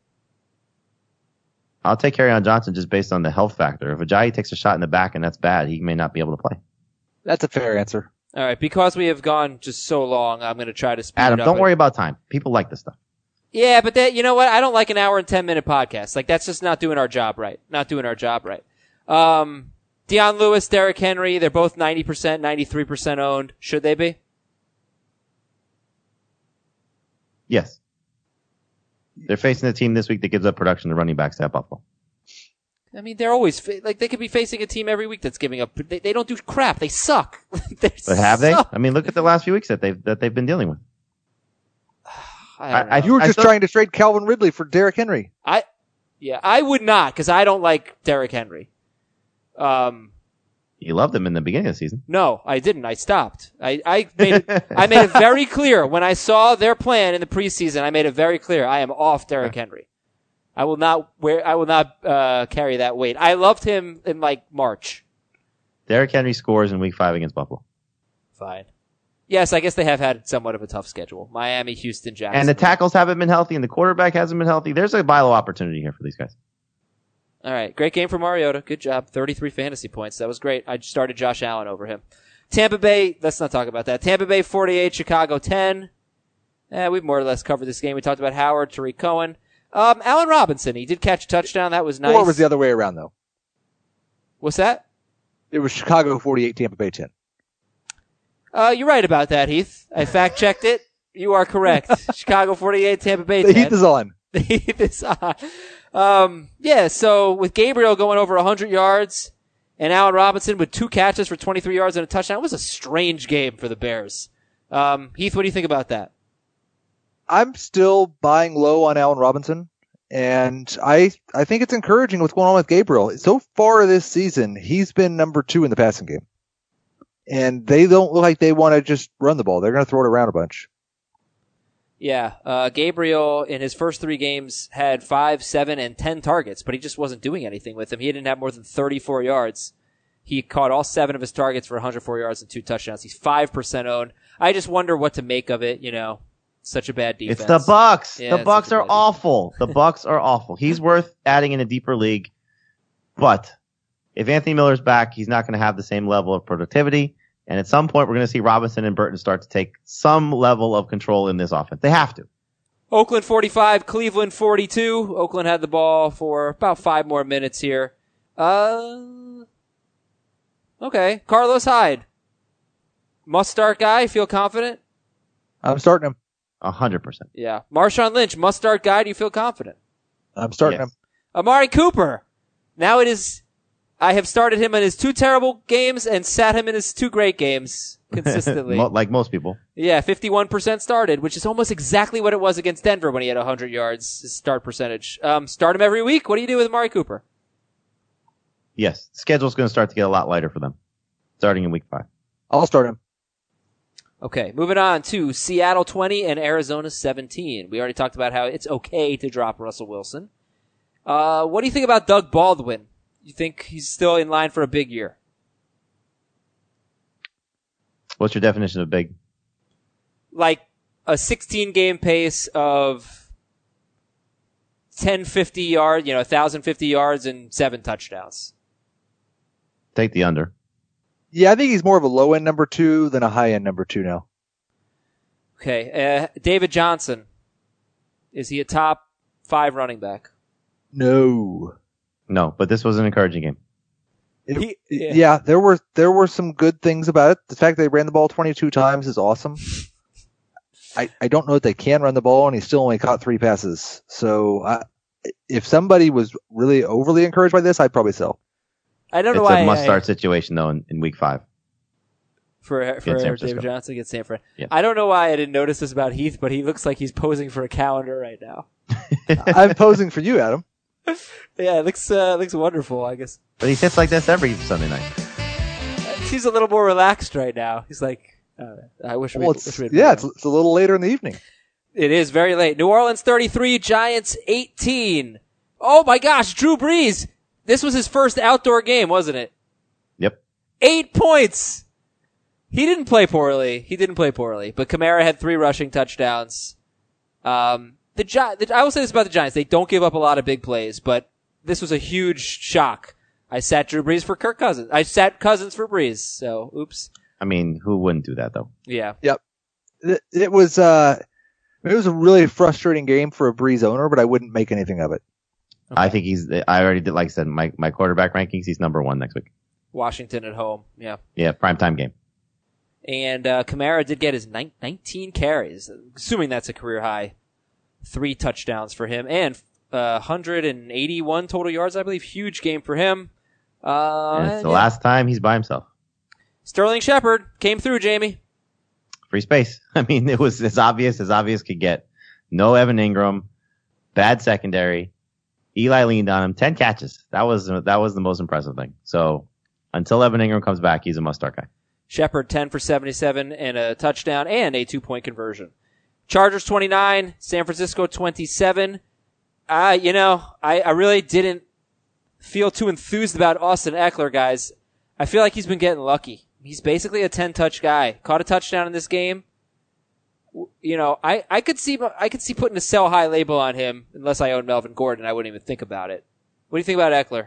I'll take Kerryon Johnson just based on the health factor. If Ajayi takes a shot in the back and that's bad, he may not be able to play. That's a fair answer. All right, because we have gone just so long, I'm going to try to speed Adam, it up. don't worry about time. People like this stuff. Yeah, but you know what? I don't like an hour and 10-minute podcast. Like, that's just not doing our job right. Deion Lewis, Derrick Henry, they're both 90%, 93% owned. Should they be? Yes. They're facing a team this week that gives up production to running backs at Buffalo. I mean, they're always, they could be facing a team every week that's giving up. They don't do crap. They suck. But have they? I mean, look at the last few weeks that they've been dealing with. You were just trying to trade Calvin Ridley for Derrick Henry. I would not, because I don't like Derrick Henry. You loved him in the beginning of the season. No, I didn't. I stopped. I made it very clear when I saw their plan in the preseason. I made it very clear I am off Derrick Henry. I will not carry that weight. I loved him in March. Derrick Henry scores in week 5 against Buffalo. Fine. Yes, I guess they have had somewhat of a tough schedule. Miami, Houston, Jacksonville. And the tackles haven't been healthy and the quarterback hasn't been healthy. There's a buy low opportunity here for these guys. All right. Great game for Mariota. Good job. 33 fantasy points. That was great. I started Josh Allen over him. Tampa Bay, let's not talk about that. Tampa Bay 48, Chicago 10. We've more or less covered this game. We talked about Howard, Tariq Cohen. Allen Robinson, he did catch a touchdown. That was nice. Or was the other way around, though? What's that? It was Chicago 48, Tampa Bay 10. You're right about that, Heath. I fact-checked it. You are correct. Chicago 48, Tampa Bay 10. The Heath is on. The Heath is on. So with Gabriel going over 100 yards and Allen Robinson with 2 catches for 23 yards and a touchdown, it was a strange game for the Bears. Heath, what do you think about that? I'm still buying low on Allen Robinson, and I think it's encouraging what's going on with Gabriel. So far this season, he's been number 2 in the passing game. And they don't look like they want to just run the ball. They're going to throw it around a bunch. Yeah, Gabriel in his first 3 games had 5, 7, and 10 targets, but he just wasn't doing anything with them. He didn't have more than 34 yards. He caught all 7 of his targets for 104 yards and 2 touchdowns. He's 5% owned. I just wonder what to make of it, Such a bad defense. It's the Bucs. Yeah, the Bucs are awful. The Bucs are awful. He's worth adding in a deeper league, but if Anthony Miller's back, he's not going to have the same level of productivity. And at some point, we're going to see Robinson and Burton start to take some level of control in this offense. They have to. Oakland 45, Cleveland 42. Oakland had the ball for about 5 more minutes here. Okay. Carlos Hyde. Must start guy. Feel confident? I'm starting him. 100%. Yeah. Marshawn Lynch, must start guy. Do you feel confident? I'm starting him. Amari Cooper. Now it is I have started him in his 2 terrible games and sat him in his 2 great games consistently. Like most people. Yeah, 51% started, which is almost exactly what it was against Denver when he had 100 yards, his start percentage. Start him every week. What do you do with Amari Cooper? Yes. The schedule's going to start to get a lot lighter for them, starting in week 5. I'll start him. Okay, moving on to Seattle 20 and Arizona 17. We already talked about how it's okay to drop Russell Wilson. What do you think about Doug Baldwin? You think he's still in line for a big year? What's your definition of big? Like a 16-game pace of 1,050 yards, 1,050 yards and 7 touchdowns. Take the under. Yeah, I think he's more of a low-end number 2 than a high-end number 2 now. Okay, David Johnson. Is he a top 5 running back? No. No, but this was an encouraging game. Yeah, there were some good things about it. The fact they ran the ball 22 times is awesome. I don't know that they can run the ball, and he still only caught 3 passes. So if somebody was really overly encouraged by this, I'd probably sell. I don't know it's why. It's a must-start situation, though, in week 5. For David Johnson against San Fran. Yeah. I don't know why I didn't notice this about Heath, but he looks like he's posing for a calendar right now. I'm posing for you, Adam. Yeah, it looks wonderful, I guess. But he sits like this every Sunday night. He's a little more relaxed right now. He's like, I wish we had. It's a little later in the evening. It is very late. New Orleans 33, Giants 18. Oh my gosh, Drew Brees. This was his first outdoor game, wasn't it? Yep. 8 points. He didn't play poorly, but Kamara had 3 rushing touchdowns. I will say this about the Giants. They don't give up a lot of big plays, but this was a huge shock. I sat Drew Brees for Kirk Cousins. I sat Cousins for Brees, so oops. I mean, who wouldn't do that, though? Yeah. Yep. It was a really frustrating game for a Brees owner, but I wouldn't make anything of it. Okay. I think I already did, like I said, my quarterback rankings, he's number 1 next week. Washington at home, yeah. Yeah, primetime game. And Kamara did get his 19 carries, assuming that's a career high. 3 touchdowns for him, and 181 total yards, I believe. Huge game for him. It's the last time he's by himself. Sterling Shepard came through, Jamie. Free space. I mean, it was as obvious could get. No Evan Ingram, bad secondary. Eli leaned on him, 10 catches. That was the most impressive thing. So until Evan Ingram comes back, he's a must-start guy. Shepard 10 for 77 and a touchdown and a 2-point conversion. Chargers 29, San Francisco 27. I really didn't feel too enthused about Austin Eckler, guys. I feel like he's been getting lucky. He's basically a 10-touch guy. Caught a touchdown in this game. I could see putting a sell high label on him unless I own Melvin Gordon. I wouldn't even think about it. What do you think about Eckler?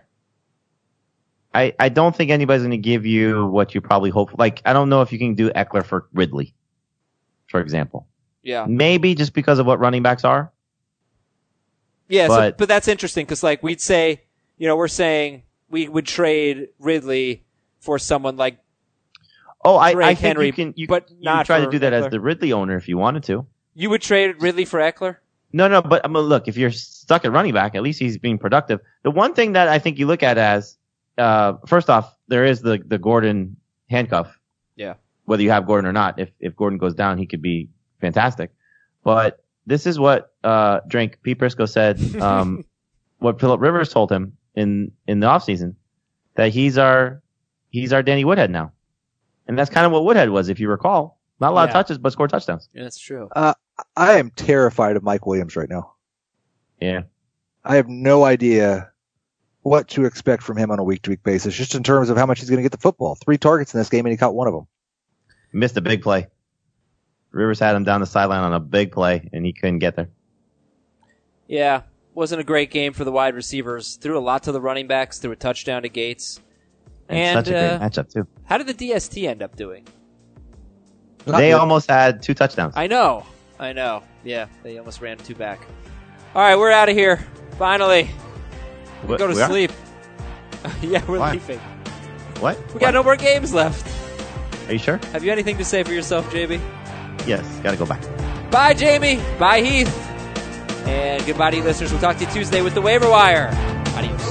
I don't think anybody's going to give you what you probably hope for. Like, I don't know if you can do Eckler for Ridley, for example. Yeah. Maybe just because of what running backs are. Yeah, but that's interesting because, like, we'd say, we're saying we would trade Ridley for someone like I think Henry, you can not try to do that Eckler. as the Ridley owner if you wanted to. You would trade Ridley for Eckler? No, but I mean, look, if you're stuck at running back, at least he's being productive. The one thing that I think you look at as, first off, there is the Gordon handcuff. Yeah. Whether you have Gordon or not, if Gordon goes down, he could be fantastic. But this is what Pete Prisco said, what Phillip Rivers told him in the offseason, that he's our Danny Woodhead now. And that's kind of what Woodhead was, if you recall. Not a lot of touches, but scored touchdowns. Yeah, that's true. I am terrified of Mike Williams right now. Yeah. I have no idea what to expect from him on a week-to-week basis, just in terms of how much he's going to get the football. 3 targets in this game, and he caught 1 of them. Missed a big play. Rivers had him down the sideline on a big play, and he couldn't get there. Yeah, wasn't a great game for the wide receivers. Threw a lot to the running backs. Threw a touchdown to Gates. And such a great matchup, too. How did the DST end up doing? They almost had 2 touchdowns. I know. Yeah, they almost ran 2 back. All right, we're out of here. Finally. We go to sleep. Yeah, we're leaving. What? We got no more games left. Are you sure? Have you anything to say for yourself, JB? Yes, gotta go back. Bye, Jamie. Bye, Heath. And goodbye to you listeners. We'll talk to you Tuesday with the Waiver Wire. Adios.